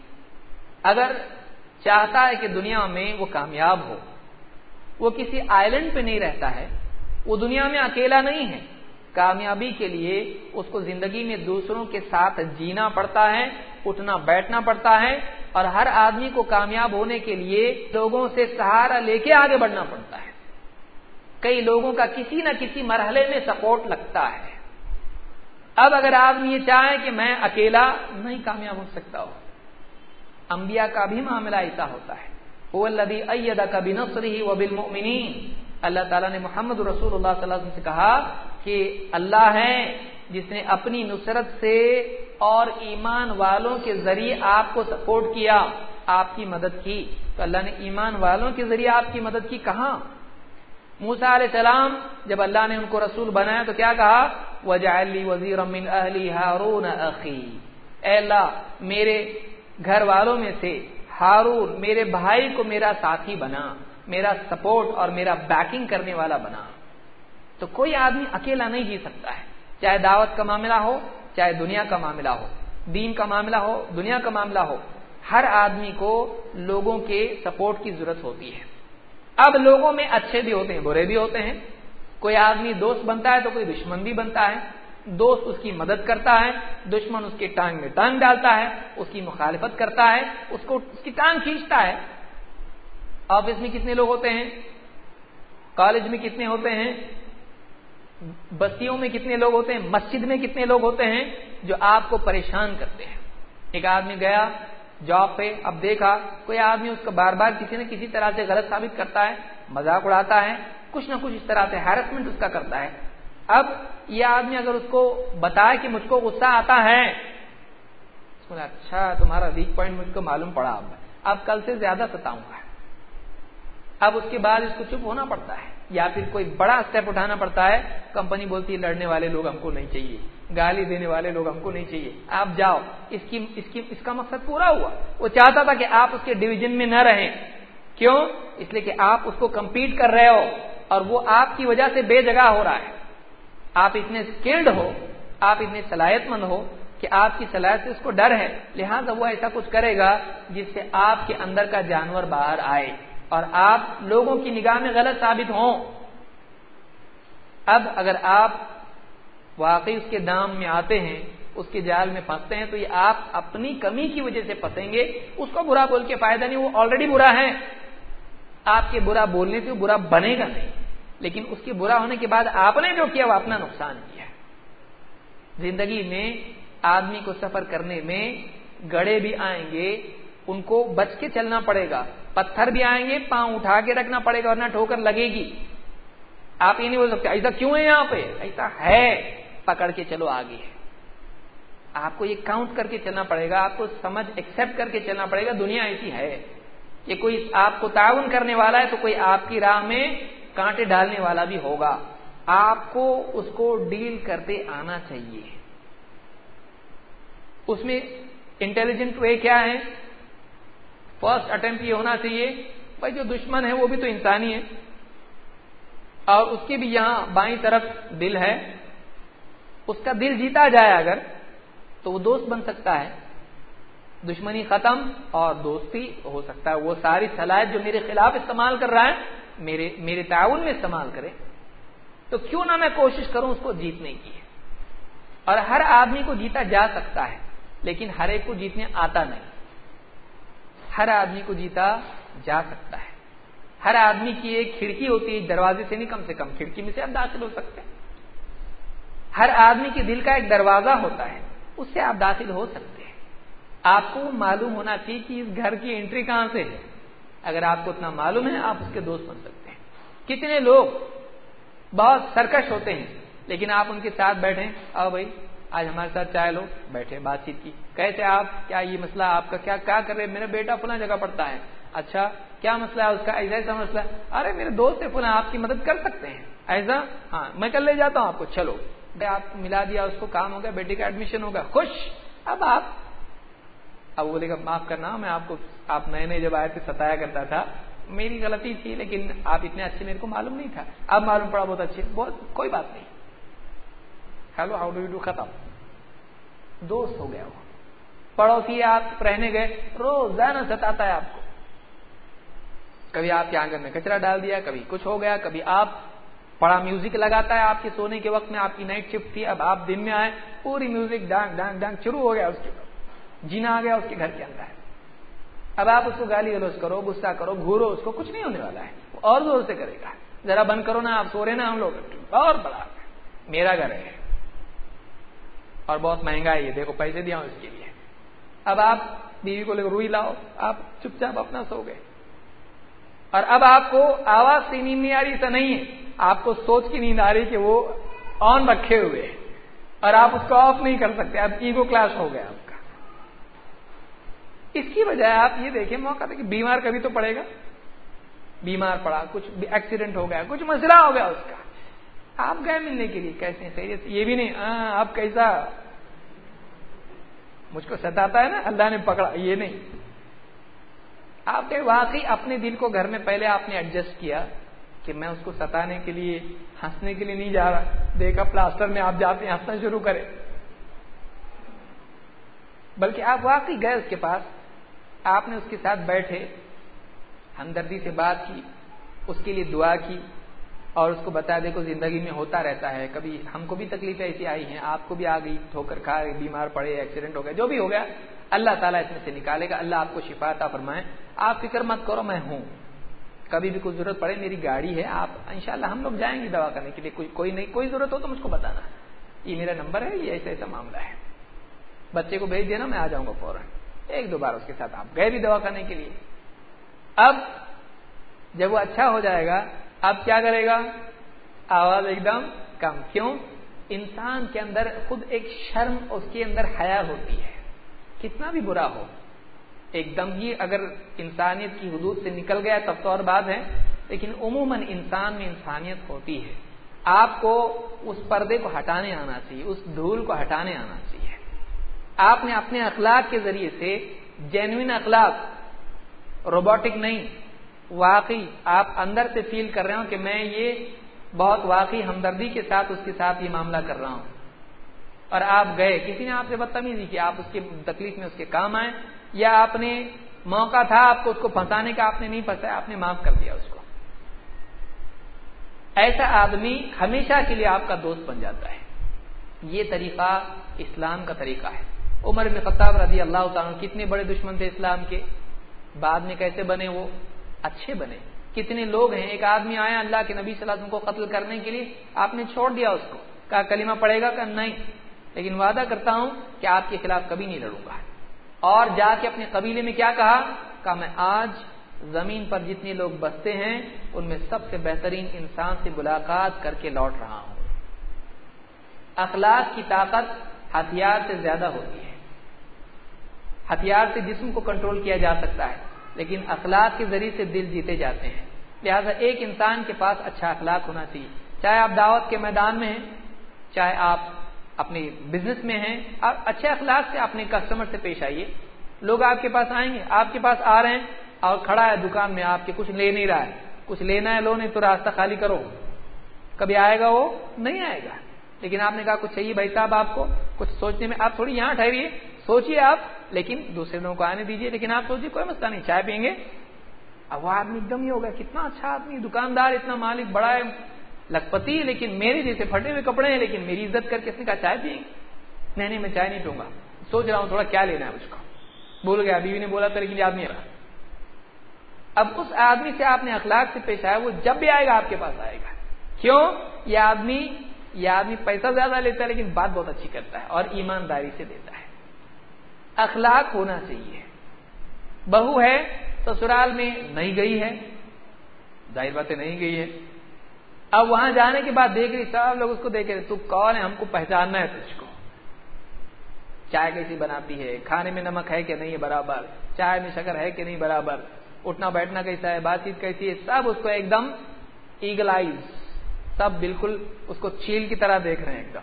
اگر چاہتا ہے کہ دنیا میں وہ کامیاب ہو، وہ کسی آئلینڈ پہ نہیں رہتا ہے، وہ دنیا میں اکیلا نہیں ہے. کامیابی کے لیے اس کو زندگی میں دوسروں کے ساتھ جینا پڑتا ہے، اٹھنا بیٹھنا پڑتا ہے، اور ہر آدمی کو کامیاب ہونے کے لیے لوگوں سے سہارا لے کے آگے بڑھنا پڑتا ہے. کئی لوگوں کا کسی نہ کسی مرحلے میں سپورٹ لگتا ہے. اب اگر آدمی یہ چاہے کہ میں اکیلا نہیں کامیاب ہو سکتا ہو، انبیاء کا بھی معاملہ ایسا ہوتا ہے. هو الذی ایدک بنصرہ وبالمؤمنین، اللہ تعالیٰ نے محمد رسول اللہ صلی اللہ علیہ وسلم سے کہا کہ اللہ ہے جس نے اپنی نصرت سے اور ایمان والوں کے ذریعے آپ کو سپورٹ کیا، آپ کی مدد کی. تو اللہ نے ایمان والوں کے ذریعے آپ کی مدد کی. کہاں؟ موسیٰ علیہ السلام جب اللہ نے ان کو رسول بنایا تو کیا کہا؟ وَجَعَلْ لِي وَزِيرًا مِّنْ أَهْلِي هَارُونَ أَخِي، اے اللہ میرے گھر والوں میں سے ہارون میرے بھائی کو میرا ساتھی بنا، میرا سپورٹ اور میرا بیکنگ کرنے والا بنا. تو کوئی آدمی اکیلا نہیں جی سکتا ہے، چاہے دعوت کا معاملہ ہو، چاہے دنیا کا معاملہ ہو، دین کا معاملہ ہو، دنیا کا معاملہ ہو، ہر آدمی کو لوگوں کے سپورٹ کی ضرورت ہوتی ہے. اب لوگوں میں اچھے بھی ہوتے ہیں، برے بھی ہوتے ہیں. کوئی آدمی دوست بنتا ہے تو کوئی دشمن بھی بنتا ہے. دوست اس کی مدد کرتا ہے، دشمن اس کی ٹانگ میں ٹانگ ڈالتا ہے، اس کی مخالفت کرتا ہے، اس کی ٹانگ کھینچتا ہے. آفس میں کتنے لوگ ہوتے ہیں، کالج میں کتنے ہوتے ہیں، بستیوں میں کتنے لوگ ہوتے ہیں، مسجد میں کتنے لوگ ہوتے ہیں جو آپ کو پریشان کرتے ہیں. ایک آدمی گیا جاب پہ، اب دیکھا کوئی آدمی اس کو بار بار کسی نہ کسی طرح سے غلط ثابت کرتا ہے، مذاق اڑاتا ہے، کچھ نہ کچھ اس طرح سے ہیرسمنٹ اس کا کرتا ہے. اب یہ آدمی اگر اس کو بتائے کہ مجھ کو غصہ آتا ہے، اچھا تمہارا ویک پوائنٹ مجھ کو معلوم پڑا، اب کل سے زیادہ ستاؤں گا. اب اس کے بعد اس کو چپ ہونا پڑتا ہے یا پھر کوئی بڑا اسٹیپ اٹھانا پڑتا ہے. کمپنی بولتی ہے لڑنے والے لوگ ہم کو نہیں چاہیے, گالی دینے والے لوگ ہم کو نہیں چاہیے, آپ جاؤ. اس کا مقصد پورا ہوا. وہ چاہتا تھا کہ آپ اس کے ڈویژن میں نہ رہیں. کیوں؟ اس لیے کہ آپ اس کو کمپیٹ کر رہے ہو اور وہ آپ کی وجہ سے بے جگہ ہو رہا ہے. آپ اتنے اسکلڈ ہو, آپ اتنے صلاحیت مند ہو کہ آپ کی صلاحیت سے اس کو ڈر ہے, لہذا وہ ایسا کچھ کرے گا جس سے آپ کے اندر کا جانور باہر آئے اور آپ لوگوں کی نگاہ میں غلط ثابت ہوں. اب اگر آپ واقعی اس کے دام میں آتے ہیں, اس کے جال میں پھنستے ہیں, تو یہ آپ اپنی کمی کی وجہ سے پھنسیں گے. اس کو برا بول کے فائدہ نہیں, وہ آلریڈی برا ہے. آپ کے برا بولنے سے وہ برا بنے گا نہیں, لیکن اس کے برا ہونے کے بعد آپ نے جو کیا وہ اپنا نقصان کیا. زندگی میں آدمی کو سفر کرنے میں گڑھے بھی آئیں گے, ان کو بچ کے چلنا پڑے گا. پتھر بھی آئیں گے, پاؤں اٹھا کے رکھنا پڑے گا ورنہ ٹھوکر لگے گی. آپ یہ نہیں بول سکتے ایسا کیوں ہے یہاں پہ, ایسا ہے, پکڑ کے چلو آگے. آپ کو یہ کاؤنٹ کر کے چلنا پڑے گا, آپ کو سمجھ ایکسپٹ کر کے چلنا پڑے گا. دنیا ایسی ہے کہ کوئی آپ کو تعاون کرنے والا ہے تو کوئی آپ کی راہ میں کانٹے ڈالنے والا بھی ہوگا. آپ کو اس کو ڈیل کرتے آنا چاہیے. اس میں انٹیلیجنٹ وے کیا ہے؟ فرسٹ اٹمپٹ یہ ہونا چاہیے بھائی جو دشمن ہے وہ بھی تو انسانی ہے اور اس کے بھی یہاں بائیں طرف دل ہے. اس کا دل جیتا جائے اگر تو وہ دوست بن سکتا ہے. دشمنی ختم اور دوستی ہو سکتا ہے. وہ ساری صلاحیت جو میرے خلاف استعمال کر رہا ہے میرے تعاون میں استعمال کرے, تو کیوں نہ میں کوشش کروں اس کو جیتنے کی. اور ہر آدمی کو جیتا جا سکتا ہے لیکن ہر ایک کو جیتنے آتا نہیں. ہر آدمی کو جیتا جا سکتا ہے. ہر آدمی کی ایک کھڑکی ہوتی ہے, دروازے سے نہیں, کم سے کم کھڑکی میں سے آپ داخل ہو سکتے ہیں. ہر آدمی کے دل کا ایک دروازہ ہوتا ہے, اس سے آپ داخل ہو سکتے ہیں. آپ کو معلوم ہونا چاہیے کہ اس گھر کی انٹری کہاں سے ہے. اگر آپ کو اتنا معلوم ہے آپ اس کے دوست بن سکتے ہیں. کتنے لوگ بہت سرکش ہوتے ہیں لیکن آپ ان کے ساتھ بیٹھیں, آؤ بھائی آج ہمارے ساتھ چائے لو, بیٹھے بات چیت کی, کیسے آپ, کیا یہ مسئلہ آپ کا, کیا کر رہے, میرا بیٹا فلاں جگہ پڑتا ہے, اچھا کیا مسئلہ ہے اس کا, ایسا مسئلہ, ارے میرے دوست ہے فلاں آپ کی مدد کر سکتے ہیں, ایسا ہاں میں کل لے جاتا ہوں آپ کو, چلو آپ ملا دیا, اس کو کام ہو گیا, بیٹے کا ایڈمیشن ہوگا, خوش. اب بولے گا معاف کرنا, میں آپ نئے نئے جب آئے تھے ستایا کرتا تھا, میری غلطی تھی لیکن آپ اتنے اچھے میرے کو معلوم نہیں تھا, اب معلوم پڑا بہت اچھے, بہت کوئی بات نہیں, hello how do you do, ختم, دوست ہو گیا. وہ پڑوسی آپ رہنے گئے, روزانہ ستاتا ہے آپ کو, کبھی آپ کے آنگن میں کچرا ڈال دیا, کبھی کچھ ہو گیا, کبھی آپ بڑا میوزک لگاتا ہے آپ کے سونے کے وقت میں, آپ کی نائٹ شفٹ تھی, اب آپ دن میں آئے, پوری میوزک ڈانگ ڈانگ ڈانگ شروع ہو گیا, اس کے جینا آ گیا اس کے گھر کے اندر. اب آپ اس کو گالی گلوچ کرو, غصہ کرو, گھورو اس کو, کچھ نہیں ہونے والا ہے, وہ اور زور سے کرے گا. ذرا بند کرو نا, آپ سو رہے نا, ہم لوگ اور بڑا میرا گھر ہے اور بہت مہنگا ہے, یہ دیکھو پیسے دیا ہوں اس کے لیے. اب آپ بیوی کو لے روئی لاؤ, آپ چپ چاپ اپنا سو گئے. اور اب آپ کو آواز سے نیند نہیں آ رہی, ایسا نہیں ہے, آپ کو سوچ کی نیند آ رہی کہ وہ آن رکھے ہوئے اور آپ اس کو آف نہیں کر سکتے, اب ایگو کلاش ہو گیا آپ کا. اس کی وجہ آپ یہ دیکھیں, موقع تھا کہ بیمار کبھی تو پڑے گا, بیمار پڑا, کچھ ایکسیڈنٹ ہو گیا, کچھ مسئلہ ہو گیا اس کا, آپ گئے ملنے کے لیے, کیسے خیریت, یہ بھی نہیں آپ کیسا, مجھ کو ستاتا ہے نا اللہ نے پکڑا, یہ نہیں. آپ نے واقعی اپنے دل کو گھر میں پہلے آپ نے ایڈجسٹ کیا کہ میں اس کو ستانے کے لیے, ہنسنے کے لیے نہیں جا رہا. دیکھا پلاسٹر میں آپ جاتے ہیں, ہنسنا شروع کرے, بلکہ آپ واقعی گئے اس کے پاس, آپ نے اس کے ساتھ بیٹھے, ہمدردی سے بات کی, اس کے لیے دعا کی اور اس کو بتا دیکھو زندگی میں ہوتا رہتا ہے, کبھی ہم کو بھی تکلیفیں ایسی آئی ہیں, آپ کو بھی آ گئی, ٹھوکر کھا, بیمار پڑے, ایکسیڈنٹ ہو گیا, جو بھی ہو گیا, اللہ تعالیٰ اس میں سے نکالے گا, اللہ آپ کو شفا عطا فرمائے. آپ فکر مت کرو, میں ہوں, کبھی بھی کوئی ضرورت پڑے میری گاڑی ہے, آپ انشاءاللہ ہم لوگ جائیں گے دوا کرنے کے لیے, کوئی نہیں, کوئی ضرورت ہو تو مجھ کو بتانا, یہ میرا نمبر ہے, یہ ایسا ایسا معاملہ ہے, بچے کو بھیج دینا, میں آ جاؤں گا فوراً. ایک دو بار اس کے ساتھ آپ گئے بھی دوا کرنے کے لیے. اب جب وہ اچھا ہو جائے گا, اب کیا کرے گا, آواز ایک دم کم. کیوں؟ انسان کے اندر خود ایک شرم, اس کے اندر حیا ہوتی ہے, کتنا بھی برا ہو, ایک دم ہی اگر انسانیت کی حدود سے نکل گیا تب تو اور بات ہے, لیکن عموماً انسان میں انسانیت ہوتی ہے. آپ کو اس پردے کو ہٹانے آنا چاہیے, اس دھول کو ہٹانے آنا چاہیے. آپ نے اپنے اخلاق کے ذریعے سے جینوئن اخلاق, روبوٹک نہیں, واقعی آپ اندر سے فیل کر رہے ہوں کہ میں یہ بہت واقعی ہمدردی کے ساتھ اس کے ساتھ یہ معاملہ کر رہا ہوں, اور آپ گئے, کسی نے آپ سے بدتمیزی کی, آپ اس کی تکلیف میں اس کے کام آئے, یا آپ نے موقع تھا آپ کو اس کو پھنسانے کا, آپ نے نہیں پھنسایا, آپ نے معاف کر دیا اس کو. ایسا آدمی ہمیشہ کے لیے آپ کا دوست بن جاتا ہے. یہ طریقہ اسلام کا طریقہ ہے. عمر بن خطاب رضی اللہ تعالیٰ عنہ کتنے بڑے دشمن تھے اسلام کے, بعد میں کیسے بنے, وہ اچھے بنے. کتنے لوگ ہیں, ایک آدمی آیا اللہ کے نبی صلی اللہ علیہ وسلم کو قتل کرنے کے لیے, آپ نے چھوڑ دیا اس کو, کہا کلمہ پڑھے گا, کہا نہیں, لیکن وعدہ کرتا ہوں کہ آپ کے خلاف کبھی نہیں لڑوں گا. اور جا کے اپنے قبیلے میں کیا کہا, میں آج زمین پر جتنے لوگ بستے ہیں ان میں سب سے بہترین انسان سے ملاقات کر کے لوٹ رہا ہوں. اخلاق کی طاقت ہتھیار سے زیادہ ہوتی ہے. ہتھیار سے جسم کو کنٹرول کیا جا سکتا ہے, لیکن اخلاق کے ذریعے سے دل جیتے جاتے ہیں. لہذا ایک انسان کے پاس اچھا اخلاق ہونا چاہیے, چاہے آپ دعوت کے میدان میں ہیں, چاہے آپ اپنے بزنس میں ہیں, آپ اچھے اخلاق سے اپنے کسٹمر سے پیش آئیے. لوگ آپ کے پاس آئیں گے, آپ کے پاس آ رہے ہیں اور کھڑا ہے دکان میں آپ کے, کچھ لے نہیں رہا ہے, کچھ لینا ہے لو, نہیں تو راستہ خالی کرو, کبھی آئے گا وہ نہیں آئے گا. لیکن آپ نے کہا کچھ چاہیے بھائی صاحب, آپ کو کچھ سوچنے میں, آپ تھوڑی یہاں ٹھہریے, سوچیے آپ, لیکن دوسرے لوگوں کو آنے دیجیے, لیکن آپ سوچیے کوئی مسئلہ نہیں, چائے پئیں گے. اب وہ آدمی ایک دم ہی ہوگا, کتنا اچھا آدمی, دکاندار, اتنا مالک بڑا ہے, لکھپتی, لیکن میرے جیسے پھٹے ہوئے کپڑے ہیں, لیکن میری عزت کر کے اس نے کہا چائے پئیں گے, نہیں میں چائے نہیں پیوں گا, سوچ رہا ہوں تھوڑا کیا لینا ہے مجھ کو, بول گیا, بیوی نے بولا تیرے کے لیے آدمی رہا. اب اس آدمی سے آپ نے اخلاق سے پیش آیا, وہ جب بھی آئے گا آپ کے پاس آئے گا. کیوں؟ یہ آدمی پیسہ زیادہ لیتا ہے لیکن بات بہت اچھی کرتا ہے اور ایمانداری سے دیتا ہے. اخلاق ہونا چاہیے. بہو ہے, سسرال میں نہیں گئی ہے, ظاہر بات ہے نہیں گئی ہے, اب وہاں جانے کے بعد دیکھ رہی, سب لوگ اس کو دیکھ رہے, تو کون ہے, ہم کو پہچاننا ہے تجھ کو, چائے کیسی بناتی ہے, کھانے میں نمک ہے کہ نہیں ہے برابر, چائے میں شکر ہے کہ نہیں برابر, اٹھنا بیٹھنا کیسا ہے, بات چیت کیسی ہے, سب اس کو ایک دم ایگل آئیز, سب بالکل اس کو چیل کی طرح دیکھ رہے ہیں ایک دم.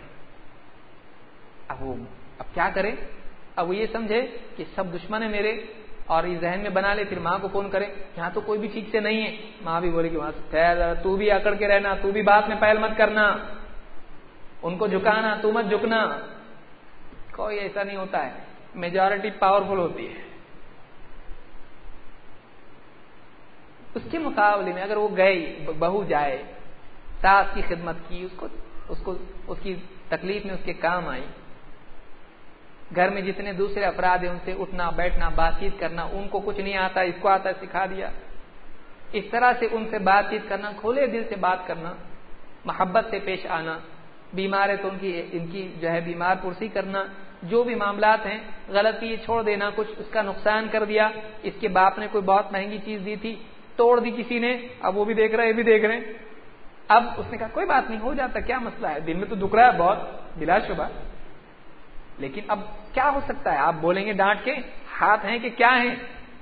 اب کیا کرے, اب وہ یہ سمجھے کہ سب دشمن ہے میرے, اور یہ ذہن میں بنا لے, پھر ماں کو فون کرے, یہاں تو کوئی بھی ٹھیک سے نہیں ہے. ماں بھی بولے کہ وہاں تو بھی اکڑ کے رہنا, تو بھی بات میں پہل مت کرنا, ان کو جھکانا, تو مت جھکنا. کوئی ایسا نہیں ہوتا ہے, میجورٹی پاورفل ہوتی ہے. اس کے مقابلے میں اگر وہ گئی, بہو جائے, ساس کی خدمت کی, اس کی تکلیف میں اس کے کام آئی, گھر میں جتنے دوسرے افراد ہیں ان سے اٹھنا بیٹھنا, بات چیت کرنا, ان کو کچھ نہیں آتا, اس کو آتا, سکھا دیا, اس طرح سے ان سے بات چیت کرنا, کھلے دل سے بات کرنا, محبت سے پیش آنا, بیمار ہے تو ان کی جو ہے بیمار پرسی کرنا, جو بھی معاملات ہیں, غلطی یہ چھوڑ دینا, کچھ اس کا نقصان کر دیا, اس کے باپ نے کوئی بہت مہنگی چیز دی تھی, توڑ دی کسی نے, اب وہ بھی دیکھ رہا ہے, یہ بھی دیکھ رہے ہیں. اب اس نے کہا کوئی بات نہیں, ہو جاتا, کیا مسئلہ ہے, دل میں تو دکھ رہا ہے بہت بلا شبہ, لیکن اب کیا ہو سکتا ہے, آپ بولیں گے ڈانٹ کے, ہاتھ ہیں کہ کیا ہیں,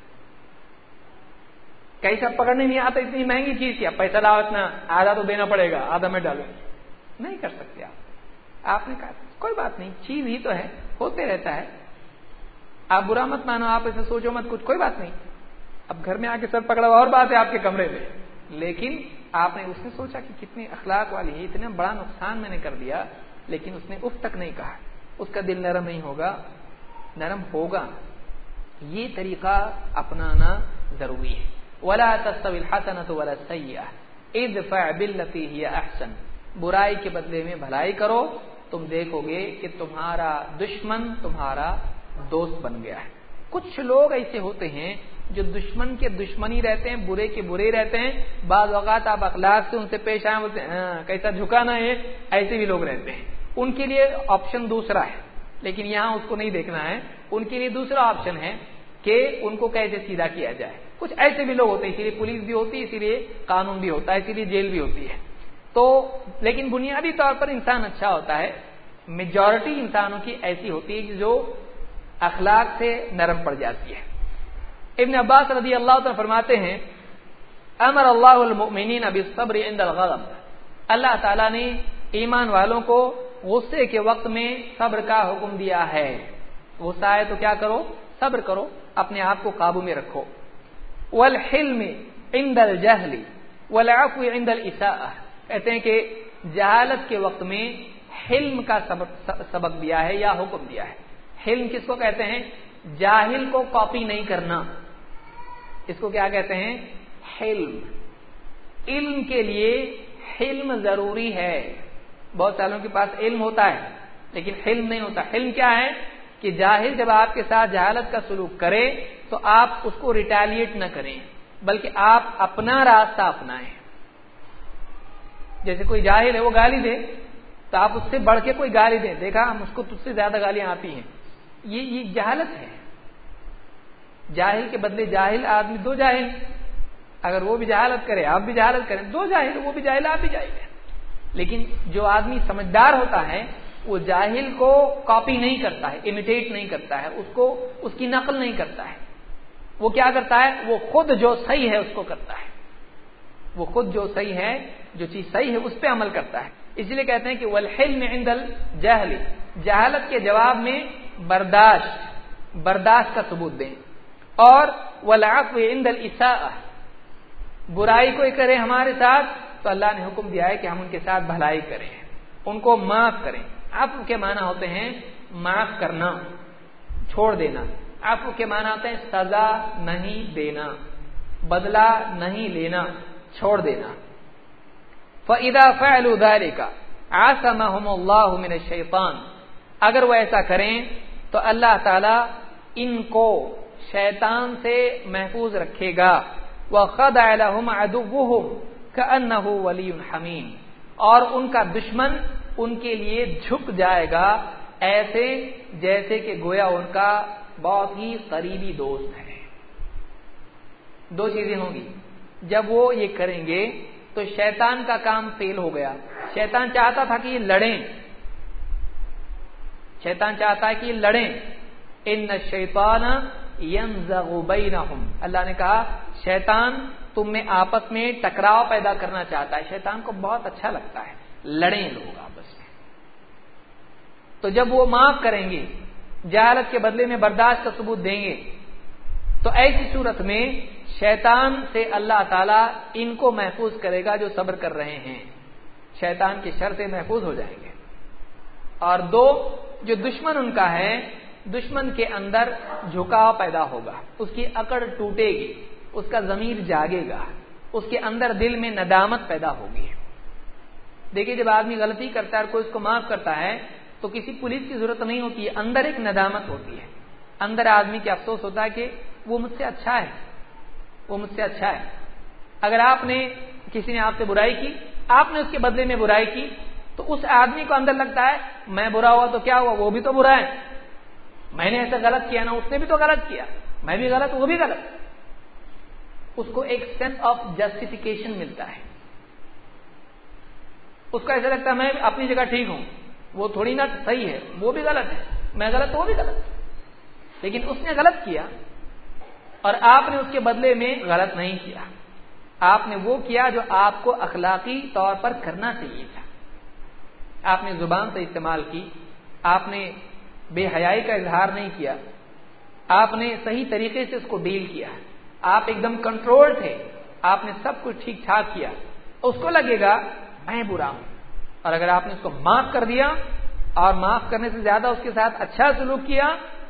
کیسا پکڑنے نہیں آتا, اتنی مہنگی چیز کیا, پیسہ لاؤ اتنا, آدھا تو دینا پڑے گا, آدھا میں ڈالوں, نہیں کر سکتے آپ نے کہا کوئی بات نہیں, چیز ہی تو ہے, ہوتے رہتا ہے, آپ برا مت مانو, آپ ایسے سوچو مت کچھ, کوئی بات نہیں. اب گھر میں آ کے سر پکڑا اور بات ہے آپ کے کمرے میں, لیکن آپ نے, اس نے سوچا کہ کتنی اخلاق والی ہے, اتنا بڑا نقصان میں نے کر دیا, لیکن اس نے اف تک نہیں کہا. اس کا دل نرم نہیں ہوگا, نرم ہوگا. یہ طریقہ اپنانا ضروری ہے. ولا تستوی الحسنۃ ولا السیئۃ ادفع بالتي هي احسن, برائی کے بدلے میں بھلائی کرو, تم دیکھو گے کہ تمہارا دشمن تمہارا دوست بن گیا ہے. کچھ لوگ ایسے ہوتے ہیں جو دشمن کے دشمنی رہتے ہیں, برے کے برے رہتے ہیں. بعض اوقات آپ اخلاق سے ان سے پیش آئے, بولتے ہیں کیسا جھکانا ہے, ایسے بھی لوگ رہتے ہیں. ان کے لیے آپشن دوسرا ہے, لیکن یہاں اس کو نہیں دیکھنا ہے. ان کے لیے دوسرا آپشن ہے کہ ان کو کیسے سیدھا کیا جائے. کچھ ایسے بھی لوگ ہوتے ہیں, اسی لیے پولیس بھی ہوتی ہے, اسی لیے قانون بھی ہوتا ہے, اسی لیے جیل بھی ہوتی ہے. تو لیکن بنیادی طور پر انسان اچھا ہوتا ہے. میجورٹی انسانوں کی ایسی ہوتی ہے جو اخلاق سے نرم پڑ جاتی ہے. ابن عباس رضی اللہ تعالی فرماتے ہیں امر اللہ المؤمنین بالصبر عند الغضب، اللہ تعالیٰ نے ایمان والوں کو غصے کے وقت میں صبر کا حکم دیا ہے. غصہ آئے تو کیا کرو؟ صبر کرو، اپنے آپ کو قابو میں رکھو. والحلم عند الجہل والعفو عند الاساءة، کہتے ہیں کہ جہالت کے وقت میں حلم کا سبق دیا ہے یا حکم دیا ہے. حلم کس کو کہتے ہیں؟ جاہل کو کاپی نہیں کرنا، اس کو کیا کہتے ہیں؟ حلم. علم کے لیے حلم ضروری ہے. بہت سالوں کے پاس علم ہوتا ہے لیکن حلم نہیں ہوتا. حلم کیا ہے؟ کہ جاہل جب آپ کے ساتھ جہالت کا سلوک کرے تو آپ اس کو ریٹیلیٹ نہ کریں بلکہ آپ اپنا راستہ اپنائیں. جیسے کوئی جاہل ہے وہ گالی دے تو آپ اس سے بڑھ کے کوئی گالی دیں، دیکھا ہم اس کو تجھ سے زیادہ گالیاں آتی ہیں، یہ جہالت ہے. جاہل کے بدلے جاہل آدمی، دو جاہل اگر وہ بھی جہالت کرے آپ بھی جہالت کریں، دو جاہل، وہ بھی جاہل آپ بھی جاہل ہیں. لیکن جو آدمی سمجھدار ہوتا ہے وہ جاہل کو کاپی نہیں کرتا ہے، امیٹیٹ نہیں کرتا ہے، اس کی نقل نہیں کرتا ہے. وہ کیا کرتا ہے؟ وہ خود جو صحیح ہے اس کو کرتا ہے. وہ خود جو صحیح ہے، جو چیز صحیح ہے اس پہ عمل کرتا ہے. اس لیے کہتے ہیں کہ والحلم عند الجہل، جہالت کے جواب میں برداشت کا ثبوت دیں. اور والعفو عند الاساءة، برائی کوئی کرے ہمارے ساتھ تو اللہ نے حکم دیا ہے کہ ہم ان کے ساتھ بھلائی کریں، ان کو معاف کریں. عفو کے معنی ہوتے ہیں معاف کرنا، چھوڑ دینا. عفو کے معنی ہوتے ہیں سزا نہیں دینا، بدلہ نہیں لینا، چھوڑ دینا. فَإِذَا فَعَلُوا ذَلِكَ عَصَمَهُمُ اللَّهُ مِنَ الشَّيْطَانِ، اگر وہ ایسا کریں تو اللہ تعالی ان کو شیطان سے محفوظ رکھے گا. وَخَضَعَ لَهُمْ عَدُوُّهُمْ كَأَنَّهُ وَلِيٌّ حَمِيمٌ، اور ان کا دشمن ان کے لیے جھک جائے گا ایسے جیسے کہ گویا ان کا بہت ہی قریبی دوست ہے. دو چیزیں ہوں گی، جب وہ یہ کریں گے تو شیطان کا کام فیل ہو گیا. شیطان چاہتا تھا کہ یہ لڑیں، شیطان چاہتا ہے کہ یہ لڑیں. ان الشیطان ینزغ بینہم، اللہ نے کہا شیطان تم میں آپس میں ٹکراؤ پیدا کرنا چاہتا ہے. شیطان کو بہت اچھا لگتا ہے لڑیں لوگ آپس میں. تو جب وہ معاف کریں گے، جہالت کے بدلے میں برداشت کا ثبوت دیں گے، تو ایسی صورت میں شیطان سے اللہ تعالیٰ ان کو محفوظ کرے گا جو صبر کر رہے ہیں، شیطان کے شر سے محفوظ ہو جائیں گے. اور دو، جو دشمن ان کا ہے، دشمن کے اندر جھکاؤ پیدا ہوگا، اس کی اکڑ ٹوٹے گی، اس کا ضمیر جاگے گا، اس کے اندر دل میں ندامت پیدا ہوگی. دیکھیے جب آدمی غلطی کرتا ہے اور کوئی اس کو معاف کرتا ہے تو کسی پولیس کی ضرورت نہیں ہوتی ہے، اندر ایک ندامت ہوتی ہے، اندر آدمی کے افسوس ہوتا ہے کہ وہ مجھ سے اچھا ہے، وہ مجھ سے اچھا ہے. اگر آپ نے کسی نے آپ سے برائی کی، آپ نے اس کے بدلے میں برائی کی، تو اس آدمی کو اندر لگتا ہے میں برا ہوا تو کیا ہوا، وہ بھی تو برا ہے، میں نے ایسا غلط کیا نا، اس نے بھی تو غلط کیا، میں بھی غلط وہ بھی غلط. اس کو ایک سینس آف جسٹیفیکیشن ملتا ہے، اس کو ایسا لگتا ہے میں اپنی جگہ ٹھیک ہوں، وہ تھوڑی نہ صحیح ہے، وہ بھی غلط ہے، میں غلط تو وہ بھی غلط. لیکن اس نے غلط کیا اور آپ نے اس کے بدلے میں غلط نہیں کیا، آپ نے وہ کیا جو آپ کو اخلاقی طور پر کرنا چاہیے تھا. آپ نے زبان سے استعمال کی، آپ نے بے حیائی کا اظہار نہیں کیا، آپ نے صحیح طریقے سے اس کو ڈیل کیا، آپ ایک دم کنٹرول تھے، آپ نے سب کچھ ٹھیک ٹھاک کیا. اس کو لگے گا میں برا ہوں. اور اگر آپ نے اس کو معاف کر دیا اور معاف کرنے سے زیادہ اس کے ساتھ اچھا سلوک کیا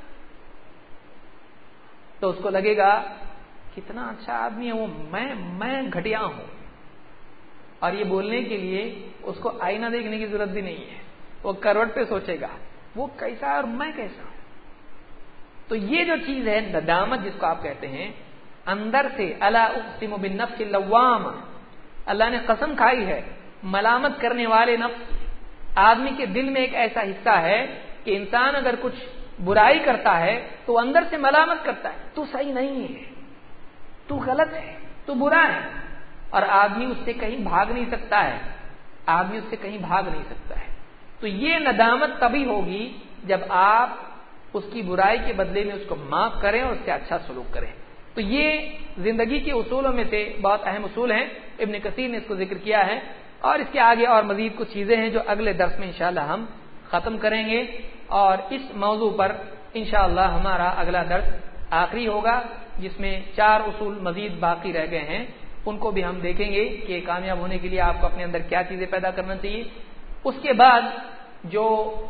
تو اس کو لگے گا کتنا اچھا آدمی ہے وہ، میں گھٹیا ہوں. اور یہ بولنے کے لیے اس کو آئینہ دیکھنے کی ضرورت بھی نہیں ہے، وہ کروٹ پہ سوچے گا وہ کیسا ہے اور میں کیسا ہوں. تو یہ جو چیز ہے ندامت جس کو آپ کہتے ہیں، اندر سے الا اقسم بالنفس اللوامہ، اللہ نے قسم کھائی ہے ملامت کرنے والے نفس. آدمی کے دل میں ایک ایسا حصہ ہے کہ انسان اگر کچھ برائی کرتا ہے تو اندر سے ملامت کرتا ہے تو صحیح نہیں ہے، تو غلط ہے، تو برا ہے. اور آدمی اس سے کہیں بھاگ نہیں سکتا ہے، آدمی اس سے کہیں بھاگ نہیں سکتا ہے. تو یہ ندامت تبھی ہوگی جب آپ اس کی برائی کے بدلے میں اس کو معاف کریں اور اس سے اچھا سلوک کریں. تو یہ زندگی کے اصولوں میں سے بہت اہم اصول ہیں، ابن کثیر نے اس کو ذکر کیا ہے، اور اس کے آگے اور مزید کچھ چیزیں ہیں جو اگلے درس میں انشاءاللہ ہم ختم کریں گے، اور اس موضوع پر انشاءاللہ ہمارا اگلا درس آخری ہوگا، جس میں 4 اصول مزید باقی رہ گئے ہیں، ان کو بھی ہم دیکھیں گے کہ کامیاب ہونے کے لیے آپ کو اپنے اندر کیا چیزیں پیدا کرنا چاہیے۔ اس کے بعد جو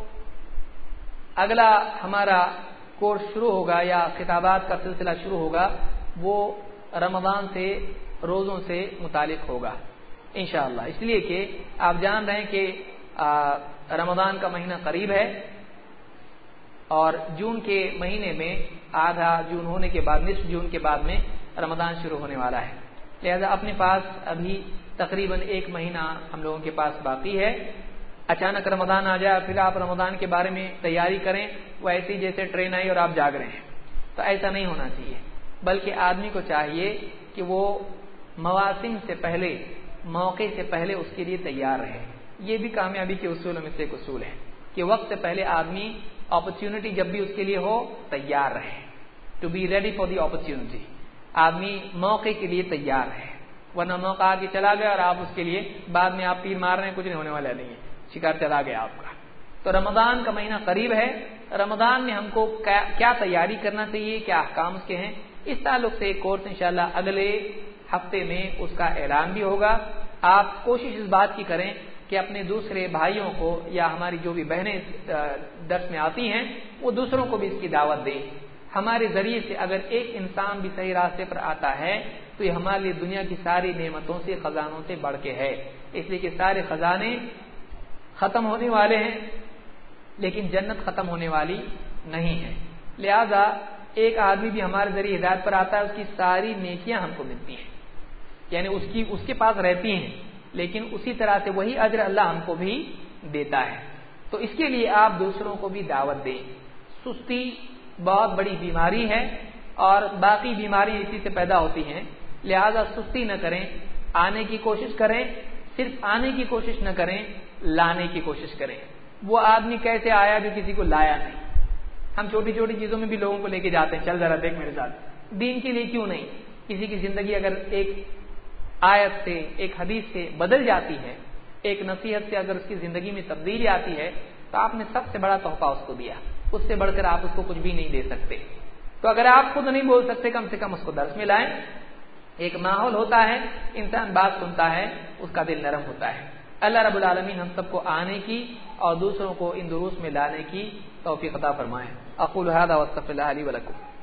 اگلا ہمارا کورس شروع ہوگا یا خطابات کا سلسلہ شروع ہوگا وہ رمضان سے، روزوں سے متعلق ہوگا انشاءاللہ، اس لیے کہ آپ جان رہے ہیں کہ رمضان کا مہینہ قریب ہے، اور جون کے مہینے میں آدھا جون ہونے کے بعد، نصف جون کے بعد میں رمضان شروع ہونے والا ہے، لہذا اپنے پاس ابھی تقریباً 1 مہینہ ہم لوگوں کے پاس باقی ہے۔ اچانک رمضان آ جائے پھر آپ رمضان کے بارے میں تیاری کریں، وہ ایسی جیسے ٹرین آئی اور آپ جاگ رہے ہیں، تو ایسا نہیں ہونا چاہیے، بلکہ آدمی کو چاہیے کہ وہ مواسم سے پہلے، موقع سے پہلے اس کے لیے تیار رہے۔ یہ بھی کامیابی کے اصولوں میں سے ایک اصول ہے کہ وقت سے پہلے آدمی اپرچونٹی جب بھی اس کے لیے ہو تیار رہے، to be ready for the opportunity, آدمی موقع کے لیے تیار ہے، ورنہ موقع آ کے چلا گیا اور آپ اس کے لیے بعد میں آپ تیر مار رہے ہیں، کچھ نہیں ہونے والا نہیں ہے، شکار چلا گیا آپ کا۔ تو رمضان کا مہینہ قریب ہے، رمضان میں ہم کو کیا تیاری کرنا چاہیے، کیا احکام اس کے ہیں، اس تعلق سے ایک کورس انشاءاللہ اگلے ہفتے میں اس کا اعلان بھی ہوگا۔ آپ کوشش اس بات کی کریں کہ اپنے دوسرے بھائیوں کو یا ہماری جو بھی بہنیں درس میں آتی ہیں وہ دوسروں کو بھی اس کی دعوت دیں۔ ہمارے ذریعے سے اگر ایک انسان بھی صحیح راستے پر آتا ہے تو یہ ہمارے لیے دنیا کی ساری نعمتوں سے، خزانوں سے بڑھ کے ہے، اس لیے کہ سارے خزانے ختم ہونے والے ہیں لیکن جنت ختم ہونے والی نہیں ہے، لہذا ایک آدمی بھی ہمارے ذریعے ہدایت پر آتا ہے، اس کی ساری نیکیاں ہم کو ملتی ہیں، یعنی اس کے پاس رہتی ہیں، لیکن اسی طرح سے وہی اجر اللہ ہم کو بھی دیتا ہے۔ تو اس کے لیے آپ دوسروں کو بھی دعوت دیں۔ سستی بہت بڑی بیماری ہے اور باقی بیماریاں اسی سے پیدا ہوتی ہیں، لہذا سستی نہ کریں، آنے کی کوشش کریں، صرف آنے کی کوشش نہ کریں، لانے کی کوشش کریں۔ وہ آدمی کیسے آیا جو کسی کو لایا نہیں؟ ہم چھوٹی چھوٹی چیزوں میں بھی لوگوں کو لے کے جاتے ہیں، چل ذرا دیکھ میرے ساتھ، دین کے لیے کیوں نہیں؟ کسی کی زندگی اگر ایک آیت سے، ایک حدیث سے بدل جاتی ہے، ایک نصیحت سے اگر اس کی زندگی میں تبدیلی آتی ہے تو آپ نے سب سے بڑا تحفہ اس کو دیا، اس سے بڑھ کر آپ اس کو کچھ بھی نہیں دے سکتے۔ تو اگر آپ خود نہیں بول سکتے کم سے کم اس کو درس میں لائیں۔ ایک ماحول ہوتا ہے، انسان بات سنتا ہے، اس کا دل نرم ہوتا ہے۔ اللہ رب العالمین ہم سب کو آنے کی اور دوسروں کو ان دروس میں لانے کی توفیق عطا فرمائے۔ اقول هذا واستغفر الله لي ولكم۔